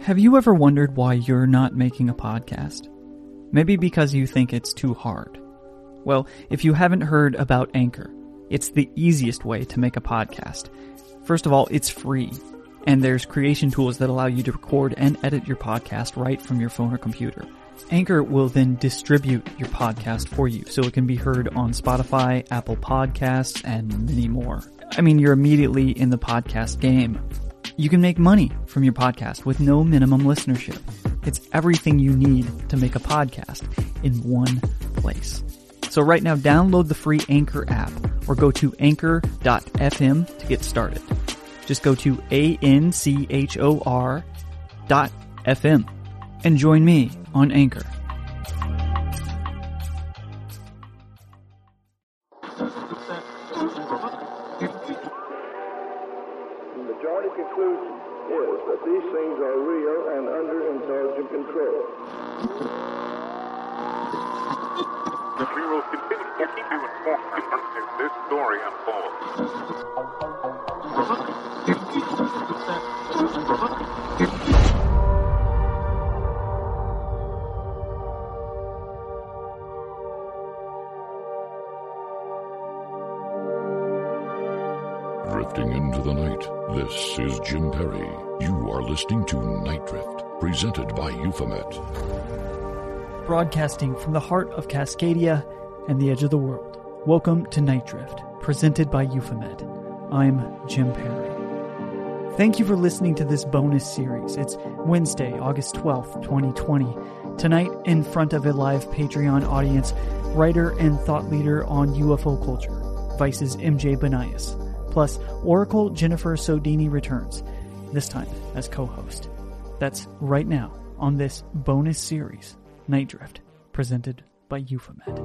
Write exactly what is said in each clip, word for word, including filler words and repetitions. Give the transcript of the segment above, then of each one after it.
Have you ever wondered why you're not making a podcast? Maybe because you think it's too hard. Well, if you haven't heard about Anchor, it's the easiest way to make a podcast. First of all, it's free, and there's creation tools that allow you to record and edit your podcast right from your phone or computer. Anchor will then distribute your podcast for you, so it can be heard on Spotify, Apple Podcasts, and many more. I mean, you're immediately in the podcast game. You can make money from your podcast with no minimum listenership. It's everything you need to make a podcast in one place. So right now, download the free Anchor app or go to anchor dot f m to get started. Just go to A N C H O R dot F M and join me on Anchor. The majority conclusion is that these things are real and under intelligent control. We will continue to keep you informed as this story unfolds. Drifting into the night, this is Jim Perry. You are listening to Night Drift, presented by Euphomet. Broadcasting from the heart of Cascadia and the edge of the world. Welcome to Night Drift, presented by Euphomet. I'm Jim Perry. Thank you for listening to this bonus series. It's Wednesday, August twelfth, twenty twenty. Tonight, in front of a live Patreon audience, writer and thought leader on U F O culture, Vice's M J Banias. Plus, Oracle Jennifer Sodini returns, this time as co-host. That's right now on this bonus series, Night Drift, presented by Euphomet.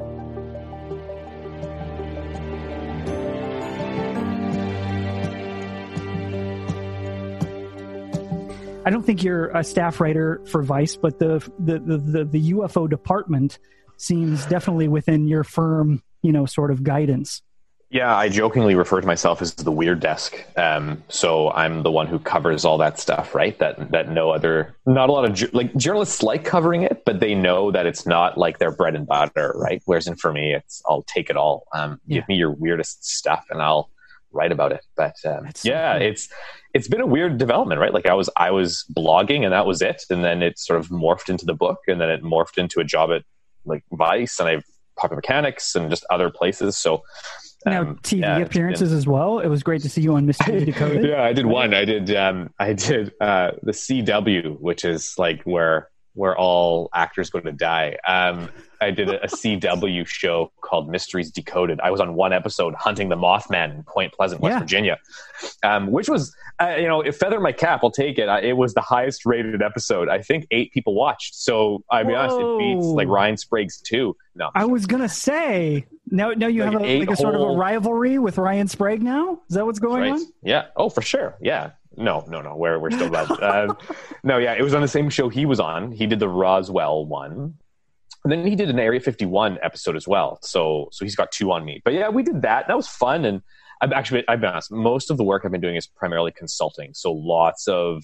I don't think you're a staff writer for Vice, but the the, the, the the U F O department seems definitely within your firm, you know, sort of guidance. Yeah, I jokingly refer to myself as the weird desk. Um, so I'm the one who covers all that stuff, right? That that no other, not a lot of, ju- like journalists like covering it, but they know that it's not like their bread and butter, right? Whereas in for me, it's, I'll take it all. Um, yeah. Give me your weirdest stuff and I'll write about it. But um, so yeah, cool. it's it's been a weird development, right? Like I was I was blogging and that was it. And then it sort of morphed into the book and then it morphed into a job at like Vice and I've Popular Mechanics and just other places. So Now, Um, T V yeah, appearances been, as well. It was great to see you on Mystery Decoded. Yeah, I did one. I did. Um, I did uh, the C W, which is like where where all actors go to die. Um, I did a, a C W show called Mysteries Decoded. I was on one episode hunting the Mothman in Point Pleasant, West yeah. Virginia, um, which was, uh, you know, if feather my cap, I'll take it. I, it was the highest rated episode. I think eight people watched. So I'll be honest, it beats like Ryan Sprague's two. No, I was gonna say now. Now you like have a, like a sort of a rivalry with Ryan Sprague. Now is that what's going right. on? Yeah. Oh, for sure. Yeah. No, no, no. We're we're still bad. uh, no, yeah. It was on the same show he was on. He did the Roswell one, and then he did an Area fifty-one episode as well. So so he's got two on me. But yeah, we did that. That was fun. And I've actually, I've been honest, most of the work I've been doing is primarily consulting. So lots of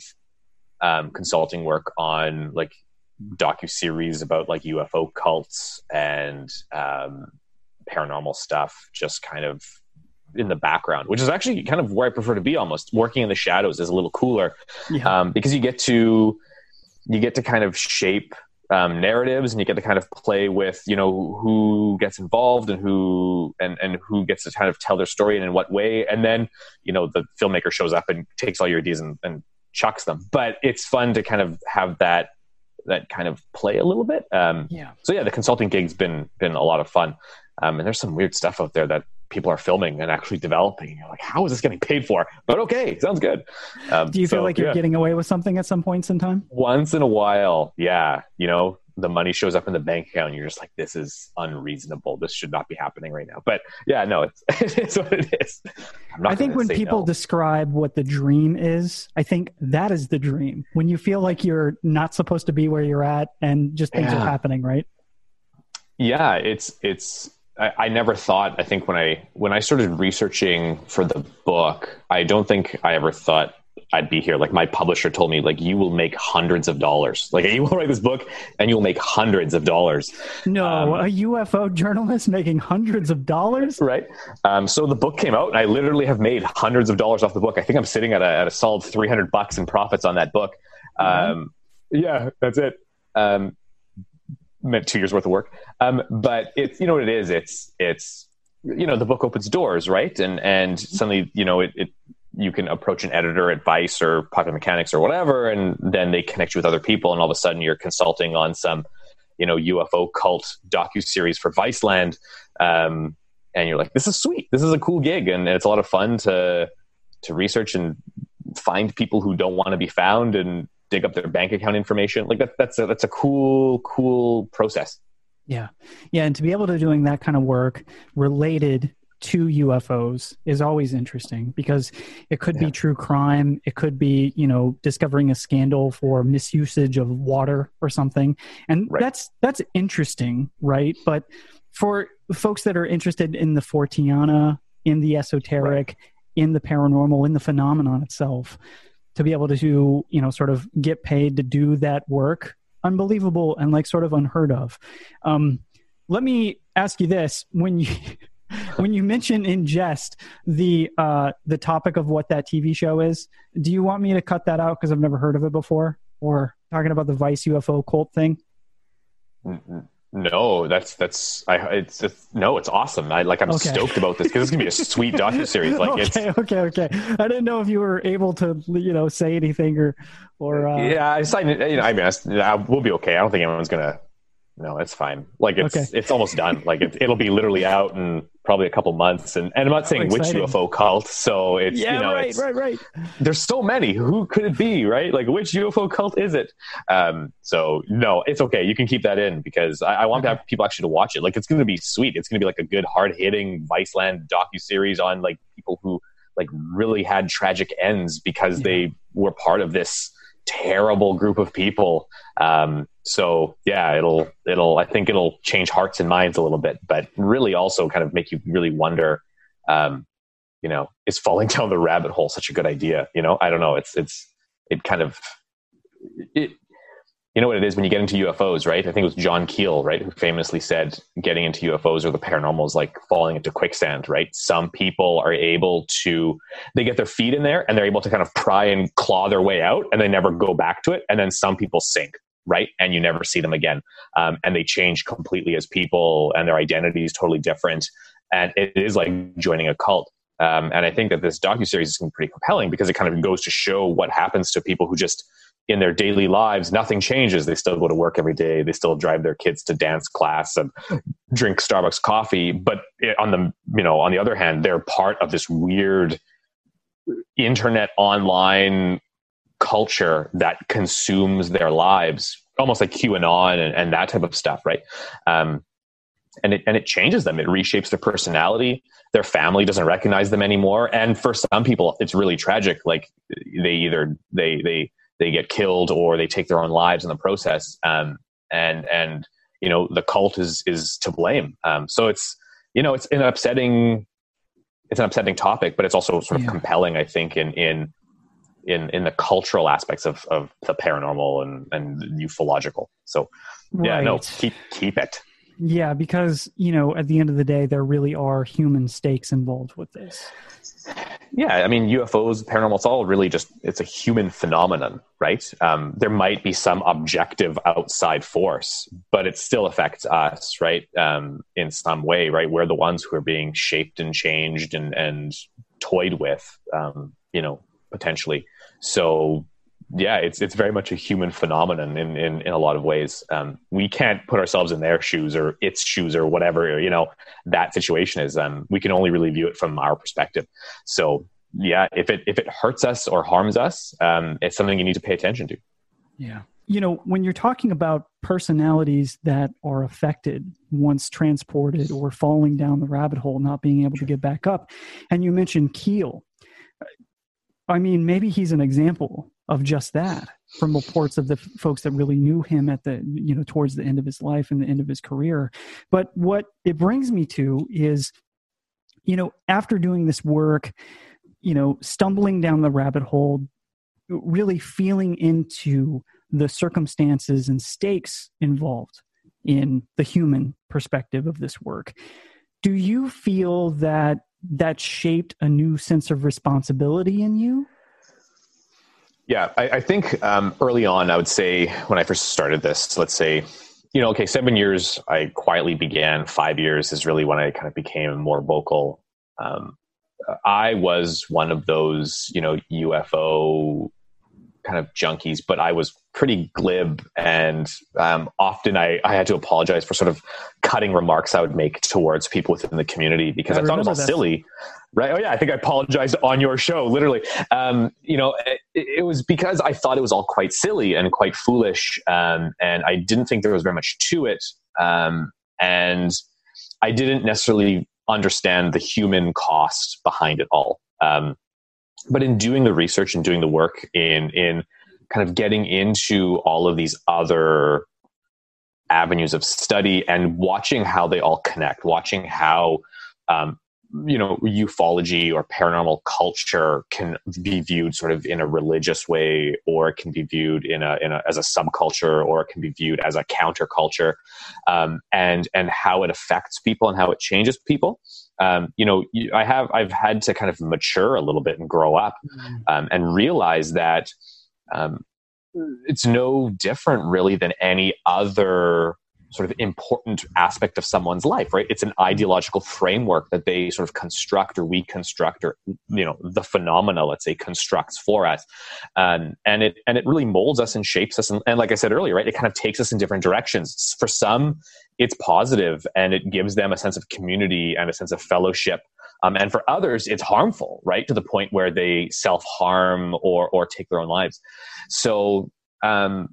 um, consulting work on like docuseries about like U F O cults and um, paranormal stuff, just kind of in the background, which is actually kind of where I prefer to be. Almost working in the shadows is a little cooler, yeah. um, because you get to you get to kind of shape um, narratives, and you get to kind of play with, you know, who gets involved and who and and who gets to kind of tell their story and in what way, and then you know the filmmaker shows up and takes all your ideas and, and chucks them. But it's fun to kind of have that. that kind of play a little bit. Um, yeah. So yeah, the consulting gig's been, been a lot of fun. Um, and there's some weird stuff out there that people are filming and actually developing. And you're like, how is this getting paid for? But okay, sounds good. Um, Do you feel so, like you're yeah. getting away with something at some points in time? Once in a while. Yeah. You know, the money shows up in the bank account and you're just like, this is unreasonable. This should not be happening right now. But yeah, no, it's, it's what it is. I'm not I think when people no. describe what the dream is, I think that is the dream. When you feel like you're not supposed to be where you're at and just things yeah. are happening, right? Yeah, it's, it's, I, I never thought, I think when I, when I started researching for the book, I don't think I ever thought I'd be here. Like my publisher told me, like, you will make hundreds of dollars. Like you will write this book and you'll make hundreds of dollars. No, um, a U F O journalist making hundreds of dollars? Right. Um, so the book came out and I literally have made hundreds of dollars off the book. I think I'm sitting at a, at a solid three hundred bucks in profits on that book. Um, mm-hmm. Yeah, that's it. Um, meant two years worth of work. Um, but it's, you know what it is? It's, it's, you know, the book opens doors, right? And, and suddenly, you know, it, it, you can approach an editor at Vice or Popular Mechanics or whatever, and then they connect you with other people, and all of a sudden you're consulting on some, you know, U F O cult docuseries for Viceland, um, and you're like, this is sweet. This is a cool gig, and it's a lot of fun to to research and find people who don't want to be found and dig up their bank account information. Like that, that's a, that's a cool, cool process. Yeah, yeah, and to be able to doing that kind of work related to U F Os is always interesting, because it could yeah. be true crime. It could be, you know, discovering a scandal for misusage of water or something. And right. that's, that's interesting. Right. But for folks that are interested in the Forteana, in the esoteric, right. in the paranormal, in the phenomenon itself, to be able to, you know, sort of get paid to do that work, unbelievable and like sort of unheard of. Um, let me ask you this. When you, When you mention in jest the uh, the topic of what that T V show is, do you want me to cut that out because I've never heard of it before? Or talking about the Vice U F O cult thing? No, that's that's I it's, it's no, it's awesome. I like I'm okay. stoked about this because it's gonna be a sweet docuseries. Like okay, it's okay, okay. I didn't know if you were able to, you know, say anything or or uh... yeah. I decided, you know, I mean, I, we'll be okay. I don't think anyone's gonna. No, it's fine. Like it's okay. it's almost done. Like it, it'll be literally out in probably a couple months. And, and I'm not saying which U F O cult. So it's yeah, you know, right, it's, right, right. There's so many. Who could it be? Right? Like which U F O cult is it? Um, so no, it's okay. You can keep that in because I, I want okay. to have people actually to watch it. Like it's going to be sweet. It's going to be like a good hard hitting Viceland docuseries on like people who like really had tragic ends because yeah. they were part of this terrible group of people. Um, so yeah, it'll, it'll, I think it'll change hearts and minds a little bit, but really also kind of make you really wonder, um, you know, is falling down the rabbit hole such a good idea? You know, I don't know. It's, it's, it kind of, it, you know what it is when you get into U F Os, right? I think it was John Keel, right? Who famously said getting into U F Os or the paranormal is like falling into quicksand, right? Some people are able to, they get their feet in there and they're able to kind of pry and claw their way out and they never go back to it. And then some people sink, right? And you never see them again. Um, and they change completely as people and their identity is totally different. And it is like joining a cult. Um, and I think that this docuseries is pretty compelling because it kind of goes to show what happens to people who just, in their daily lives, nothing changes. They still go to work every day. They still drive their kids to dance class and drink Starbucks coffee. But on the, you know, on the other hand, they're part of this weird internet online culture that consumes their lives, almost like QAnon and, and that type of stuff, right? Um, and it and it changes them. It reshapes their personality. Their family doesn't recognize them anymore. And for some people, it's really tragic. Like they either they they they get killed or they take their own lives in the process. Um, and, and, you know, the cult is, is to blame. Um, so it's, you know, it's an upsetting, it's an upsetting topic, but it's also sort of yeah. compelling, I think, in, in, in, in the cultural aspects of, of the paranormal and, and ufological. So yeah, right. no, keep, keep it. Yeah. Because, you know, at the end of the day, there really are human stakes involved with this. Yeah, I mean, U F Os, paranormal, it's all really just, it's a human phenomenon, right? Um, there might be some objective outside force, but it still affects us, right? Um, in some way, right? We're the ones who are being shaped and changed and, and toyed with, um, you know, potentially. So yeah, it's it's very much a human phenomenon in, in, in a lot of ways. Um, we can't put ourselves in their shoes or its shoes or whatever, you know, that situation is. Um, we can only really view it from our perspective. So yeah, if it if it hurts us or harms us, um, it's something you need to pay attention to. Yeah. You know, when you're talking about personalities that are affected once transported or falling down the rabbit hole, not being able to get back up, and you mentioned Keel, I mean, maybe he's an example of just that from reports of the f- folks that really knew him at the, you know, towards the end of his life and the end of his career. But what it brings me to is, you know, after doing this work, you know, stumbling down the rabbit hole, really feeling into the circumstances and stakes involved in the human perspective of this work. Do you feel that that shaped a new sense of responsibility in you? Yeah, I, I think um, early on, I would say when I first started this, let's say, you know, okay, seven years I quietly began. Five years is really when I kind of became more vocal. Um, I was one of those, you know, U F O kind of junkies, but I was pretty glib, and um, often I, I had to apologize for sort of cutting remarks I would make towards people within the community because I, I thought it was all that. silly. Right. Oh yeah. I think I apologized on your show, literally. Um, you know, it, it was because I thought it was all quite silly and quite foolish. Um, and I didn't think there was very much to it. Um, and I didn't necessarily understand the human cost behind it all. Um, but in doing the research and doing the work in, in kind of getting into all of these other avenues of study and watching how they all connect, watching how, um, you know, ufology or paranormal culture can be viewed sort of in a religious way, or it can be viewed in a, in a as a subculture, or it can be viewed as a counterculture, um, and and how it affects people and how it changes people. Um, you know, I have I've had to kind of mature a little bit and grow up, um, and realize that um, it's no different really than any other sort of important aspect of someone's life, right? It's an ideological framework that they sort of construct or we construct, or, you know, the phenomena, let's say, constructs for us. Um, and it, and it really molds us and shapes us. And, and like I said earlier, right, it kind of takes us in different directions. For some, it's positive and it gives them a sense of community and a sense of fellowship. Um, and for others, it's harmful, right? To the point where they self-harm or, or take their own lives. So, um,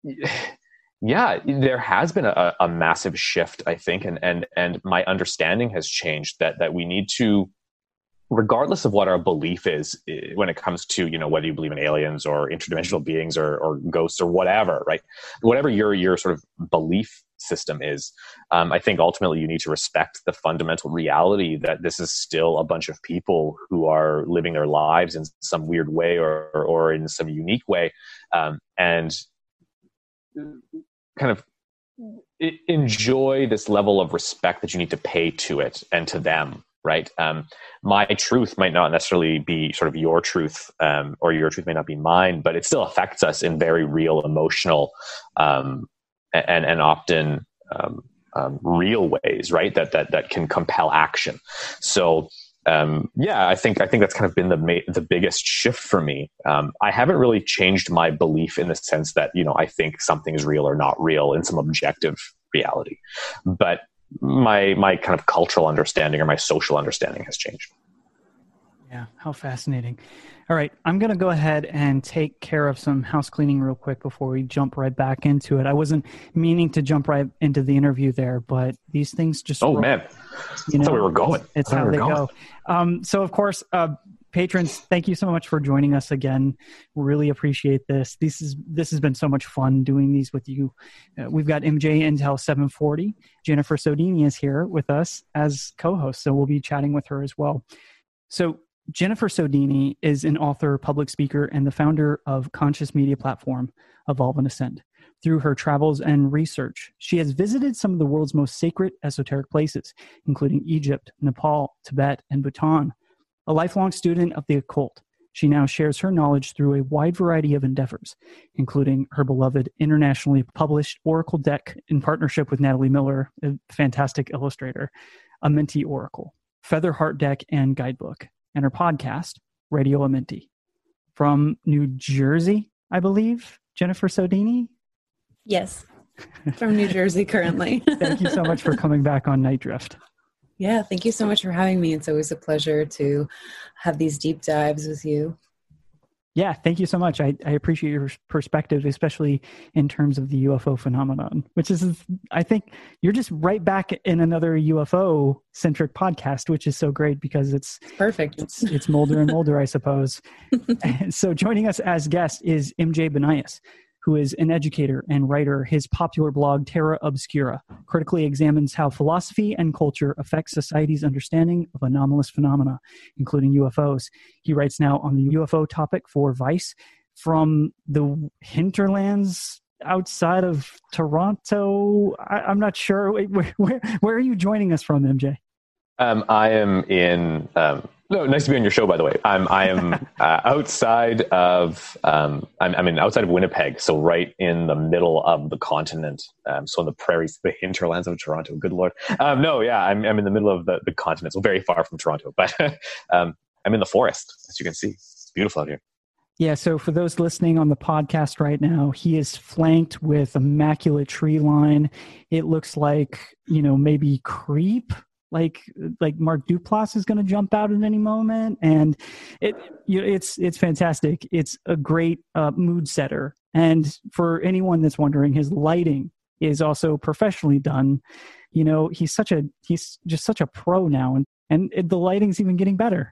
yeah, there has been a, a massive shift, I think, and and and my understanding has changed that that we need to, regardless of what our belief is when it comes to, you know, whether you believe in aliens or interdimensional beings or, or ghosts or whatever, right? Whatever your your sort of belief system is, um, I think ultimately you need to respect the fundamental reality that this is still a bunch of people who are living their lives in some weird way or or, or in some unique way, um, and kind of enjoy this level of respect that you need to pay to it and to them, right? Um, my truth might not necessarily be sort of your truth, um, or your truth may not be mine, but it still affects us in very real, emotional, um, and and often um, um, real ways, right? That that that can compel action. So. Um, yeah, I think I think that's kind of been the ma- the biggest shift for me. Um, I haven't really changed my belief in the sense that, you know, I think something is real or not real in some objective reality, but my my kind of cultural understanding or my social understanding has changed. Yeah, how fascinating. All right, I'm going to go ahead and take care of some house cleaning real quick before we jump right back into it. I wasn't meaning to jump right into the interview there, but these things just... Oh, roll. man. You know, I thought we were going. It's how we they going. go. Um, so, of course, uh, patrons, thank you so much for joining us again. Really appreciate this. This is this has been so much fun doing these with you. Uh, we've got M J Intel seven forty. Jennifer Sodini is here with us as co-host, so we'll be chatting with her as well. So, Jennifer Sodini is an author, public speaker, and the founder of conscious media platform Evolve and Ascend. Through her travels and research, she has visited some of the world's most sacred esoteric places, including Egypt, Nepal, Tibet, and Bhutan. A lifelong student of the occult, she now shares her knowledge through a wide variety of endeavors, including her beloved internationally published Oracle deck in partnership with Natalie Miller, a fantastic illustrator, Amenti Oracle, Feather Heart deck, and guidebook, and her podcast, Radio Amenti. From New Jersey, I believe, Jennifer Sodini? Yes, from New Jersey currently. Thank you so much for coming back on Night Drift. Yeah, thank you so much for having me. It's always a pleasure to have these deep dives with you. Yeah, thank you so much. I, I appreciate your perspective, especially in terms of the U F O phenomenon, which is, I think you're just right back in another U F O-centric podcast, which is so great because it's perfect. It's, it's Mulder and Mulder, I suppose. And so joining us as guest is M J Banias, who is an educator and writer. His popular blog, Terra Obscura, critically examines how philosophy and culture affect society's understanding of anomalous phenomena, including U F Os. He writes now on the U F O topic for Vice, from the hinterlands outside of Toronto. I, I'm not sure. Where, where, where are you joining us from, M J? Um, I am in. Um, no, nice to be on your show, by the way. I'm I am uh, outside of. Um, I'm, I'm in outside of Winnipeg, so right in the middle of the continent. Um, so in the prairies, the hinterlands of Toronto. Good Lord. Um, no, yeah, I'm I'm in the middle of the, the continent, so very far from Toronto, but um, I'm in the forest, as you can see. It's beautiful out here. Yeah, so for those listening on the podcast right now, he is flanked with immaculate tree line. It looks like, you know, maybe creep. Like like Mark Duplass is going to jump out at any moment, and it you know, it's it's fantastic. It's a great uh, mood setter, and for anyone that's wondering, his lighting is also professionally done. You know, he's such a he's just such a pro now, and and it, the lighting's even getting better.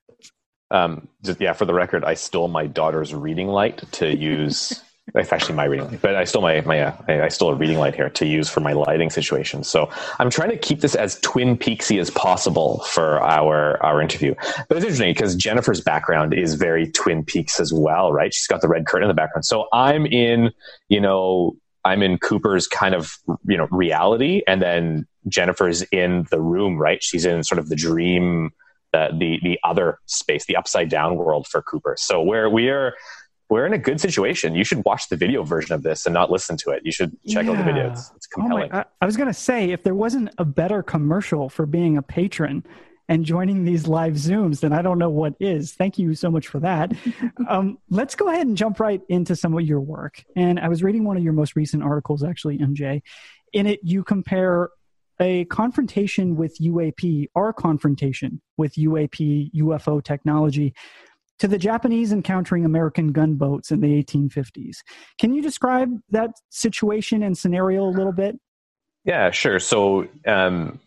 Um, just, yeah, for the record, I stole my daughter's reading light to use. It's actually my reading light, but I stole my, my, uh, I stole a reading light here to use for my lighting situation. So I'm trying to keep this as Twin Peaksy as possible for our, our interview. But it's interesting because Jennifer's background is very Twin Peaks as well, right? She's got the red curtain in the background. So I'm in, you know, I'm in Cooper's kind of, you know, reality. And then Jennifer's in the room, right? She's in sort of the dream, uh, the, the other space, the upside down world for Cooper. So where we are, we're in a good situation. You should watch the video version of this and not listen to it. You should check yeah. out the video. It's, it's compelling. Oh my, I, I was going to say, if there wasn't a better commercial for being a patron and joining these live Zooms, then I don't know what is. Thank you so much for that. um, let's go ahead and jump right into some of your work. And I was reading one of your most recent articles, actually, M J. In it, you compare a confrontation with U A P, our confrontation with U A P, U F O technology, to the Japanese encountering American gunboats in the eighteen fifties. Can you describe that situation and scenario a little bit? Yeah, sure. So um,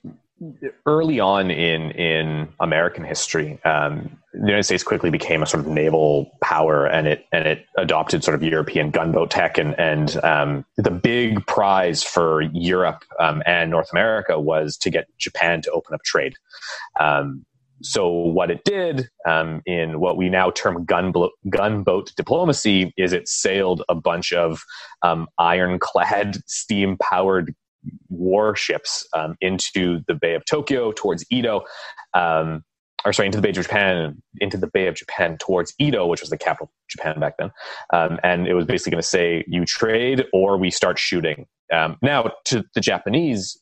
early on in in American history, um, the United States quickly became a sort of naval power, and it and it adopted sort of European gunboat tech. And and um, the big prize for Europe um, and North America was to get Japan to open up trade. Um, So what it did um, in what we now term gunboat, gunboat diplomacy is it sailed a bunch of um, ironclad, steam-powered warships um, into the Bay of Tokyo towards Edo, um, or sorry, into the Bay of Japan, into the Bay of Japan towards Edo, which was the capital of Japan back then. Um, and it was basically going to say, you trade or we start shooting. Um, now, to the Japanese,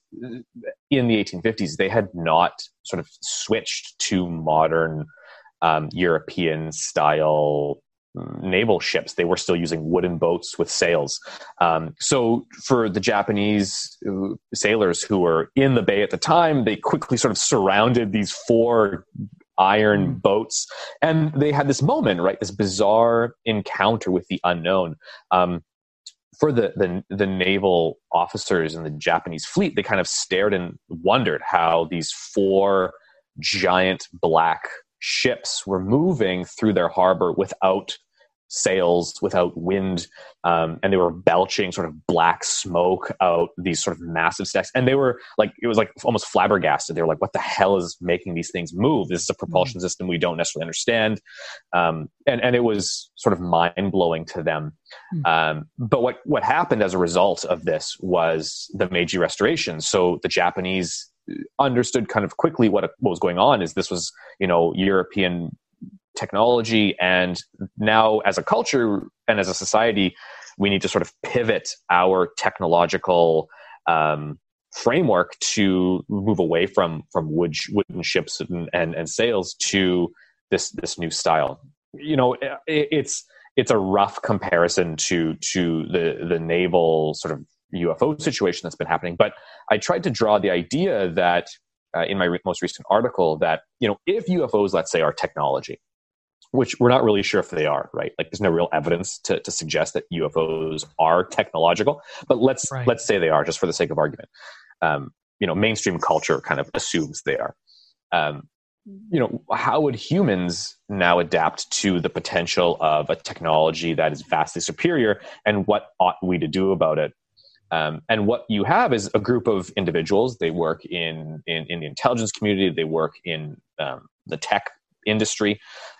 in the eighteen fifties, they had not sort of switched to modern um, European-style naval ships. They were still using wooden boats with sails. Um, so for the Japanese sailors who were in the bay at the time, they quickly sort of surrounded these four iron boats, and they had this moment, right? This bizarre encounter with the unknown. Um, for the, the the naval officers in the Japanese fleet, they kind of stared and wondered how these four giant black ships were moving through their harbor without sails, without wind, um, and they were belching sort of black smoke out these sort of massive stacks. And they were like, it was like almost flabbergasted. They were like, what the hell is making these things move? This is a propulsion mm-hmm. system we don't necessarily understand. Um, and, and it was sort of mind-blowing to them. Mm-hmm. Um, but what, what happened as a result of this was the Meiji Restoration. So the Japanese understood kind of quickly what, what was going on is this was, you know, European technology, and now as a culture and as a society, we need to sort of pivot our technological um, framework to move away from from wood, wooden ships and, and, and sails to this this new style. You know, it, it's it's a rough comparison to to the the naval sort of U F O situation that's been happening, but I tried to draw the idea that uh, in my re- most recent article that, you know, if U F Os, let's say, are technology, which we're not really sure if they are, right? Like there's no real evidence to, to suggest that U F Os are technological, but let's, right. let's say they are, just for the sake of argument. Um, you know, mainstream culture kind of assumes they are. Um, you know, how would humans now adapt to the potential of a technology that is vastly superior, and what ought we to do about it? Um, and what you have is a group of individuals. They work in, in, in the intelligence community. They work in um, the tech industry.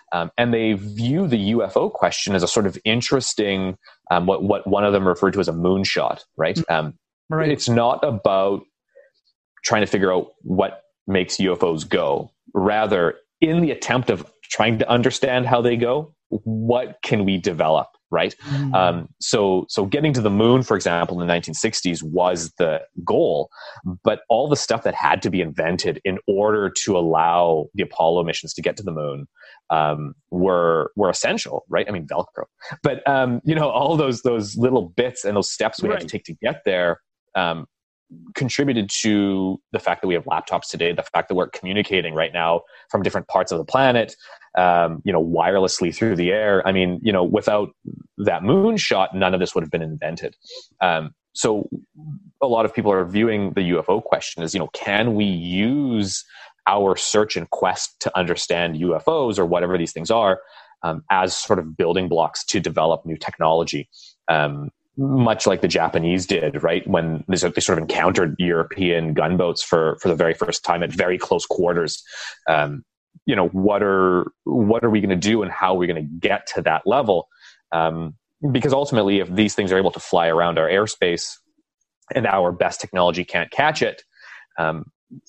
Um, and they view the U F O question as a sort of interesting, um, what, what one of them referred to as a moonshot, right? Mm-hmm. Um, right. It's not about trying to figure out what makes U F Os go. Rather, in the attempt of trying to understand how they go, what can we develop, right? Mm. Um, so, so getting to the moon, for example, in the nineteen sixties was the goal, but all the stuff that had to be invented in order to allow the Apollo missions to get to the moon um, were were essential, right? I mean, Velcro, but um, you know, all those those little bits and those steps we right. had to take to get there um, contributed to the fact that we have laptops today, the fact that we're communicating right now from different parts of the planet, um, you know, wirelessly through the air. I mean, you know, without that moonshot, none of this would have been invented. Um, so a lot of people are viewing the U F O question as, you know, can we use our search and quest to understand U F Os or whatever these things are um, as sort of building blocks to develop new technology? Um, much like the Japanese did, right? When they sort of encountered European gunboats for, for the very first time at very close quarters. Um, you know, what are, what are we going to do and how are we going to get to that level? Um, because ultimately, if these things are able to fly around our airspace and our best technology can't catch it, um,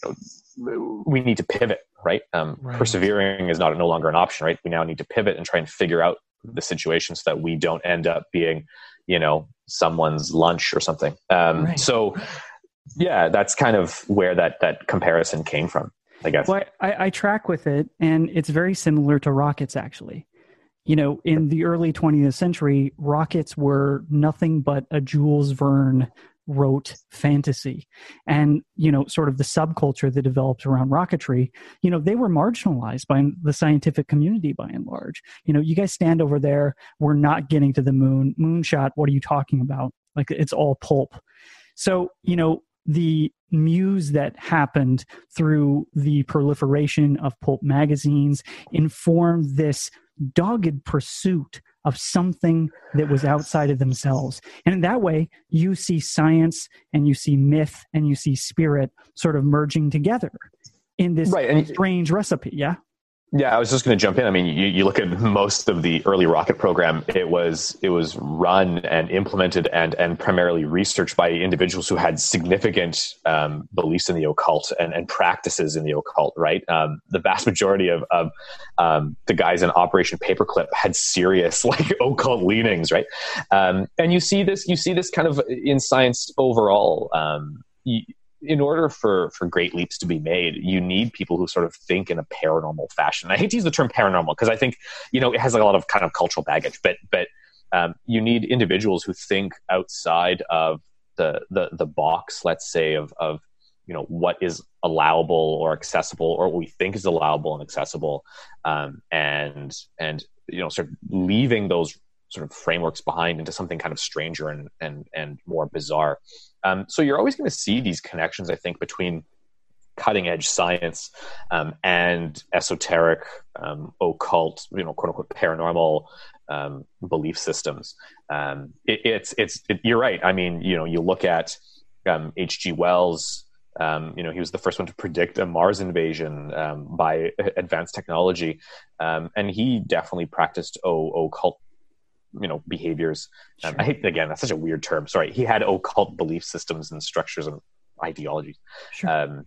we need to pivot, right? Um, right? Persevering is not no longer an option, right? We now need to pivot and try and figure out the situation so that we don't end up being, you know, someone's lunch or something. Um, right. So yeah, that's kind of where that, that comparison came from, I guess. Well, I, I track with it, and it's very similar to rockets, actually. You know, in the early twentieth century, rockets were nothing but a Jules Verne wrote fantasy. And, you know, sort of the subculture that developed around rocketry, you know, they were marginalized by the scientific community by and large. You know, you guys stand over there, we're not getting to the moon. Moonshot, what are you talking about? Like, it's all pulp. So, you know, the muse that happened through the proliferation of pulp magazines informed this dogged pursuit of something that was outside of themselves. And in that way, you see science and you see myth and you see spirit sort of merging together in this right. and strange recipe. Yeah. Yeah, I was just going to jump in. I mean, you, you look at most of the early rocket program, it was it was run and implemented and and primarily researched by individuals who had significant um, beliefs in the occult and, and practices in the occult, right? Um, the vast majority of, of um, the guys in Operation Paperclip had serious like occult leanings, right? Um, and you see this, you see this kind of in science overall. Um, you, in order for, for great leaps to be made, you need people who sort of think in a paranormal fashion. I hate to use the term paranormal because I think, you know, it has like a lot of kind of cultural baggage, but, but um, you need individuals who think outside of the, the, the box, let's say, of, of, you know, what is allowable or accessible or what we think is allowable and accessible. Um, and, and, you know, sort of leaving those sort of frameworks behind into something kind of stranger and, and, and more bizarre. Um, so you're always going to see these connections, I think, between cutting edge science um, and esoteric, um, occult, you know, quote unquote, paranormal um, belief systems. Um, it, it's, it's, it, you're right. I mean, you know, you look at um, H G Wells, um, you know, he was the first one to predict a Mars invasion um, by advanced technology. Um, and he definitely practiced o- occult you know, behaviors. Um, sure. I hate, again, that's such a weird term. Sorry. He had occult belief systems and structures and ideologies. Sure. Um,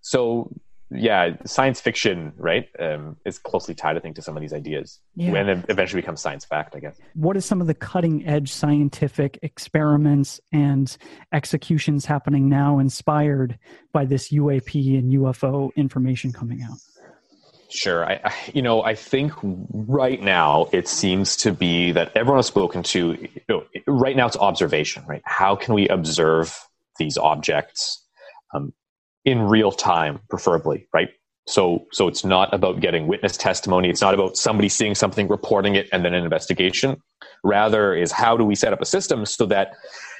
so yeah, science fiction, right, um, is closely tied, I think, to some of these ideas. Yeah. And then eventually becomes science fact, I guess. What is some of the cutting edge scientific experiments and executions happening now inspired by this U A P and U F O information coming out? Sure. I, I, you know, I think right now it seems to be that everyone I've spoken to, you know, right now it's observation, right? How can we observe these objects um, in real time, preferably, right? So, so it's not about getting witness testimony. It's not about somebody seeing something, reporting it, and then an investigation. Rather is how do we set up a system so that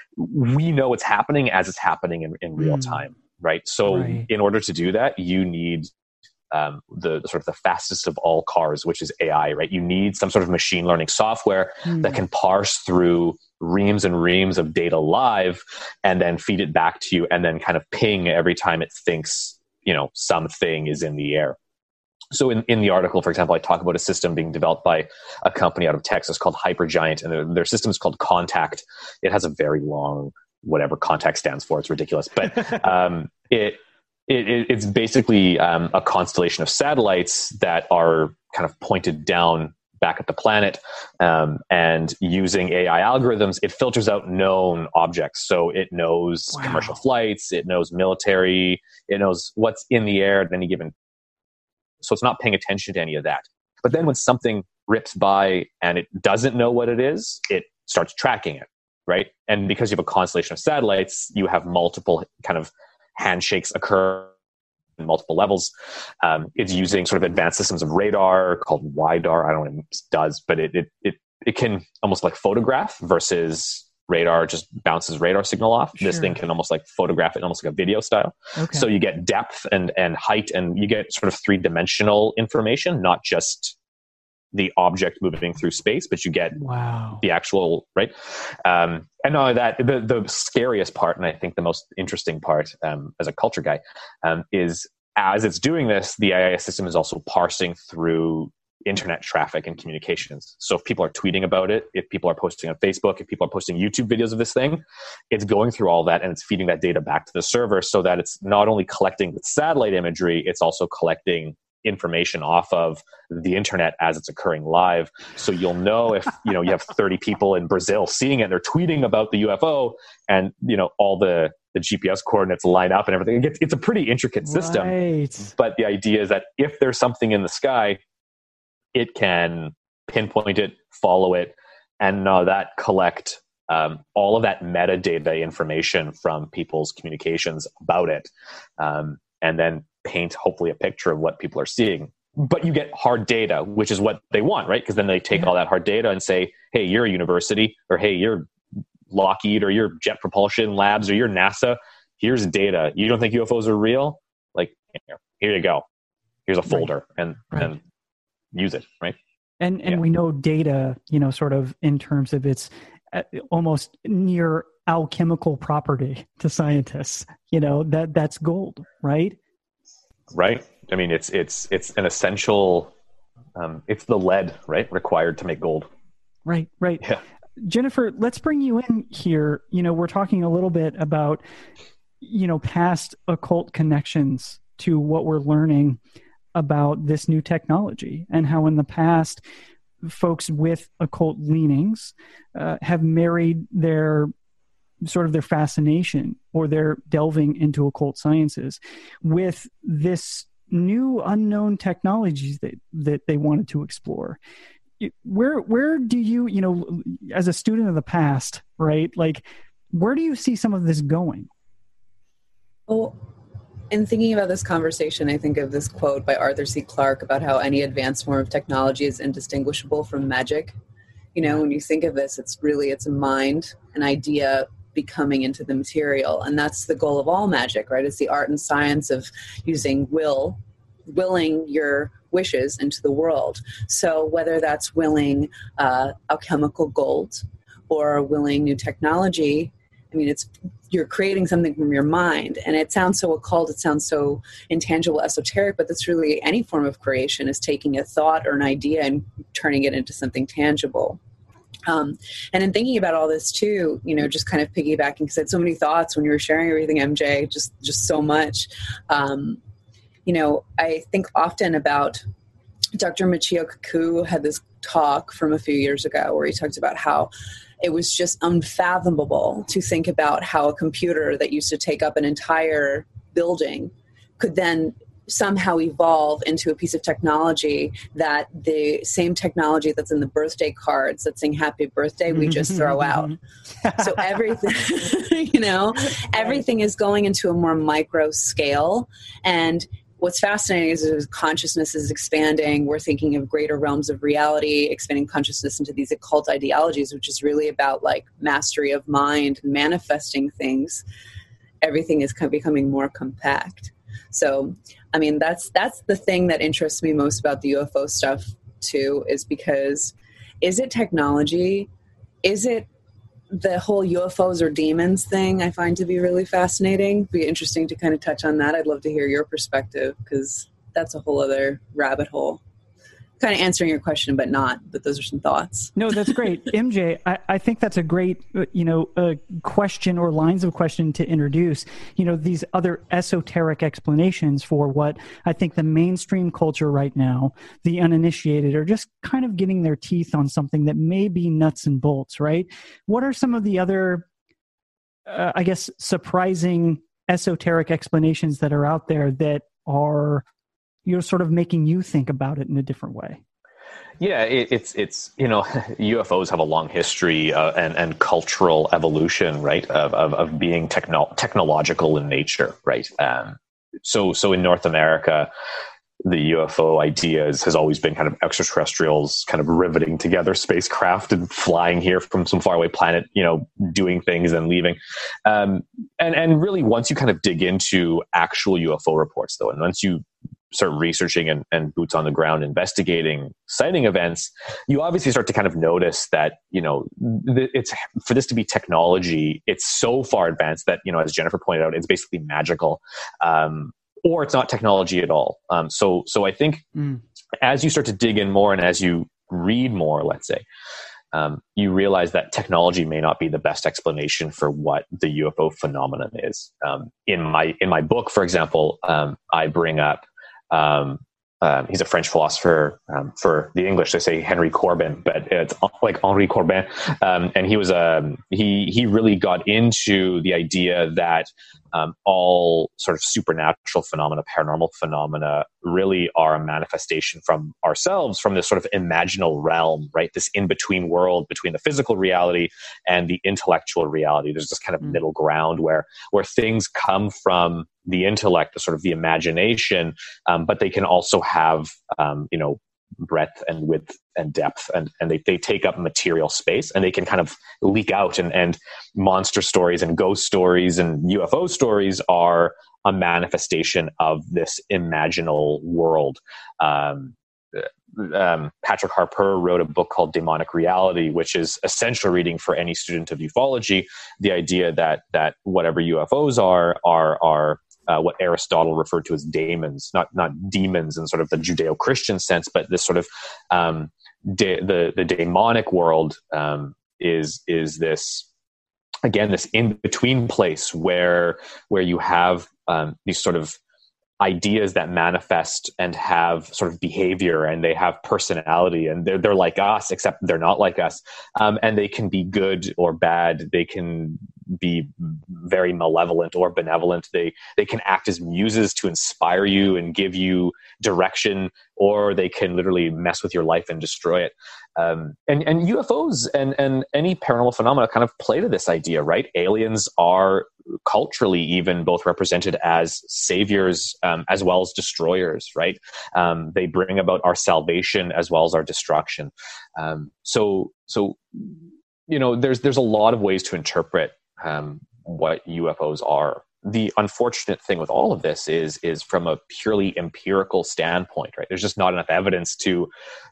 we know it's happening as it's happening in, in real mm. time, right? So right. in order to do that, you need Um, the, the sort of the fastest of all cars, which is A I, right? You need some sort of machine learning software mm. that can parse through reams and reams of data live and then feed it back to you and then kind of ping every time it thinks, you know, something is in the air. So in, in the article, for example, I talk about a system being developed by a company out of Texas called Hypergiant, and their, their system is called Contact. It has a very long, whatever Contact stands for. It's ridiculous. But um, it, it it's basically um, a constellation of satellites that are kind of pointed down back at the planet, um, and using A I algorithms, it filters out known objects. So it knows wow. commercial flights, it knows military, it knows what's in the air at any given. So it's not paying attention to any of that. But then when something rips by and it doesn't know what it is, it starts tracking it, right? And because you have a constellation of satellites, you have multiple kind of handshakes occur in multiple levels. Um, it's using sort of advanced systems of radar called WIDAR. I don't know what it does, but it, it, it, it can almost like photograph versus radar just bounces radar signal off. Sure. This thing can almost like photograph it almost like a video style. Okay. So you get depth and, and height, and you get sort of three dimensional information, not just the object moving through space, but you get wow. the actual, right? Um, and not only that, the, the scariest part, and I think the most interesting part um, as a culture guy, um, is as it's doing this, the A I system is also parsing through internet traffic and communications. So if people are tweeting about it, if people are posting on Facebook, if people are posting YouTube videos of this thing, it's going through all that and it's feeding that data back to the server so that it's not only collecting the satellite imagery, it's also collecting information off of the internet as it's occurring live. So you'll know if, you know, you have thirty people in Brazil seeing it, they're tweeting about the U F O, and, you know, all the, the G P S coordinates line up and everything. It's, it's a pretty intricate system. Right. But the idea is that if there's something in the sky, it can pinpoint it, follow it, and uh, that collect um, all of that metadata information from people's communications about it, um, and then paint hopefully a picture of what people are seeing. But you get hard data, which is what they want, right? Because then they take yeah. all that hard data and say, hey, you're a university, or hey, you're Lockheed, or you're Jet Propulsion Labs, or you're NASA. Here's data. You don't think U F Os are real? Like, here, here you go. Here's a folder, right. and right. and use it, right? And and yeah. we know data, you know, sort of in terms of its uh, almost near alchemical property to scientists. You know, that that's gold, right? Right. I mean, it's it's it's an essential. Um, it's the lead, right, required to make gold. Right. Right. Yeah. Jennifer, let's bring you in here. You know, we're talking a little bit about, you know, past occult connections to what we're learning about this new technology, and how in the past folks with occult leanings uh, have married their sort of their fascination or their delving into occult sciences with this new unknown technologies that, that they wanted to explore. Where, where do you, you know, as a student of the past, right? Like, where do you see some of this going? Well, in thinking about this conversation, I think of this quote by Arthur C. Clarke about how any advanced form of technology is indistinguishable from magic. You know, when you think of this, it's really, it's a mind, an idea becoming into the material. And that's the goal of all magic, right? It's the art and science of using will, willing your wishes into the world. So whether that's willing uh, alchemical gold or willing new technology, I mean, it's you're creating something from your mind, and it sounds so occult, it sounds so intangible, esoteric, but that's really any form of creation is taking a thought or an idea and turning it into something tangible. Um, and in thinking about all this too, you know, just kind of piggybacking, because I had so many thoughts when you were sharing everything, M J, just, just so much. Um, you know, I think often about Doctor Michio Kaku had this talk from a few years ago where he talked about how it was just unfathomable to think about how a computer that used to take up an entire building could then somehow evolve into a piece of technology that the same technology that's in the birthday cards that saying happy birthday, we just throw out. So everything, you know, everything is going into a more micro scale. And what's fascinating is as consciousness is expanding, we're thinking of greater realms of reality, expanding consciousness into these occult ideologies, which is really about like mastery of mind, manifesting things. Everything is kind of becoming more compact. So, I mean, that's that's the thing that interests me most about the U F O stuff too, is because is it technology? Is it the whole U F Os or demons thing? I find to be really fascinating. Be interesting to kind of touch on that. I'd love to hear your perspective, because that's a whole other rabbit hole. Kind of answering your question, but not. But those are some thoughts. No, that's great. M J, I, I think that's a great, you know, uh, question or lines of question to introduce, you know, these other esoteric explanations for what I think the mainstream culture right now, the uninitiated, are just kind of getting their teeth on something that may be nuts and bolts, right? What are some of the other, uh, I guess, surprising esoteric explanations that are out there that are, you know, sort of making you think about it in a different way? Yeah, it, it's it's you know, U F Os have a long history uh, and and cultural evolution, right? Of of, of being techno- technological in nature, right? Um, so so in North America, the U F O ideas has always been kind of extraterrestrials kind of riveting together spacecraft and flying here from some faraway planet, you know, doing things and leaving. Um, and and really, once you kind of dig into actual U F O reports, though, and once you start researching and, and boots on the ground investigating sighting events, you obviously start to kind of notice that, you know, it's for this to be technology, it's so far advanced that, you know, as Jennifer pointed out, it's basically magical, um, or it's not technology at all. Um, so, so I think mm. as you start to dig in more and as you read more, let's say, um, you realize that technology may not be the best explanation for what the U F O phenomenon is. Um, in my in my book, for example, um, I bring up Um, um, he's a French philosopher. Um, for the English, they say Henry Corbin, but it's like Henri Corbin. Um, and he was a he he really got into the idea that um, all sort of supernatural phenomena, paranormal phenomena, really are a manifestation from ourselves, from this sort of imaginal realm, right? This in-between world between the physical reality and the intellectual reality. There's this kind of mm. middle ground where where things come from the intellect, the sort of the imagination, um, but they can also have, um, you know, breadth and width and depth, and, and they, they take up material space, and they can kind of leak out, and, and monster stories and ghost stories and U F O stories are a manifestation of this imaginal world. Um, um, Patrick Harpur wrote a book called Demonic Reality, which is essential reading for any student of ufology. The idea that that whatever U F Os are are are Uh, what Aristotle referred to as daemons, not not demons in sort of the Judeo-Christian sense, but this sort of um, de- the the demonic world um, is is this, again, this in between place where where you have um, these sort of ideas that manifest and have sort of behavior, and they have personality, and they're they're like us, except they're not like us, um, and they can be good or bad. They can be very malevolent or benevolent. They they can act as muses to inspire you and give you direction, or they can literally mess with your life and destroy it. Um, and and U F Os and and any paranormal phenomena kind of play to this idea, right? Aliens are culturally even both represented as saviors um, as well as destroyers, right? Um, they bring about our salvation as well as our destruction. Um, so so you know, there's there's a lot of ways to interpret um, what U F Os are. The unfortunate thing with all of this is is from a purely empirical standpoint, right? There's just not enough evidence to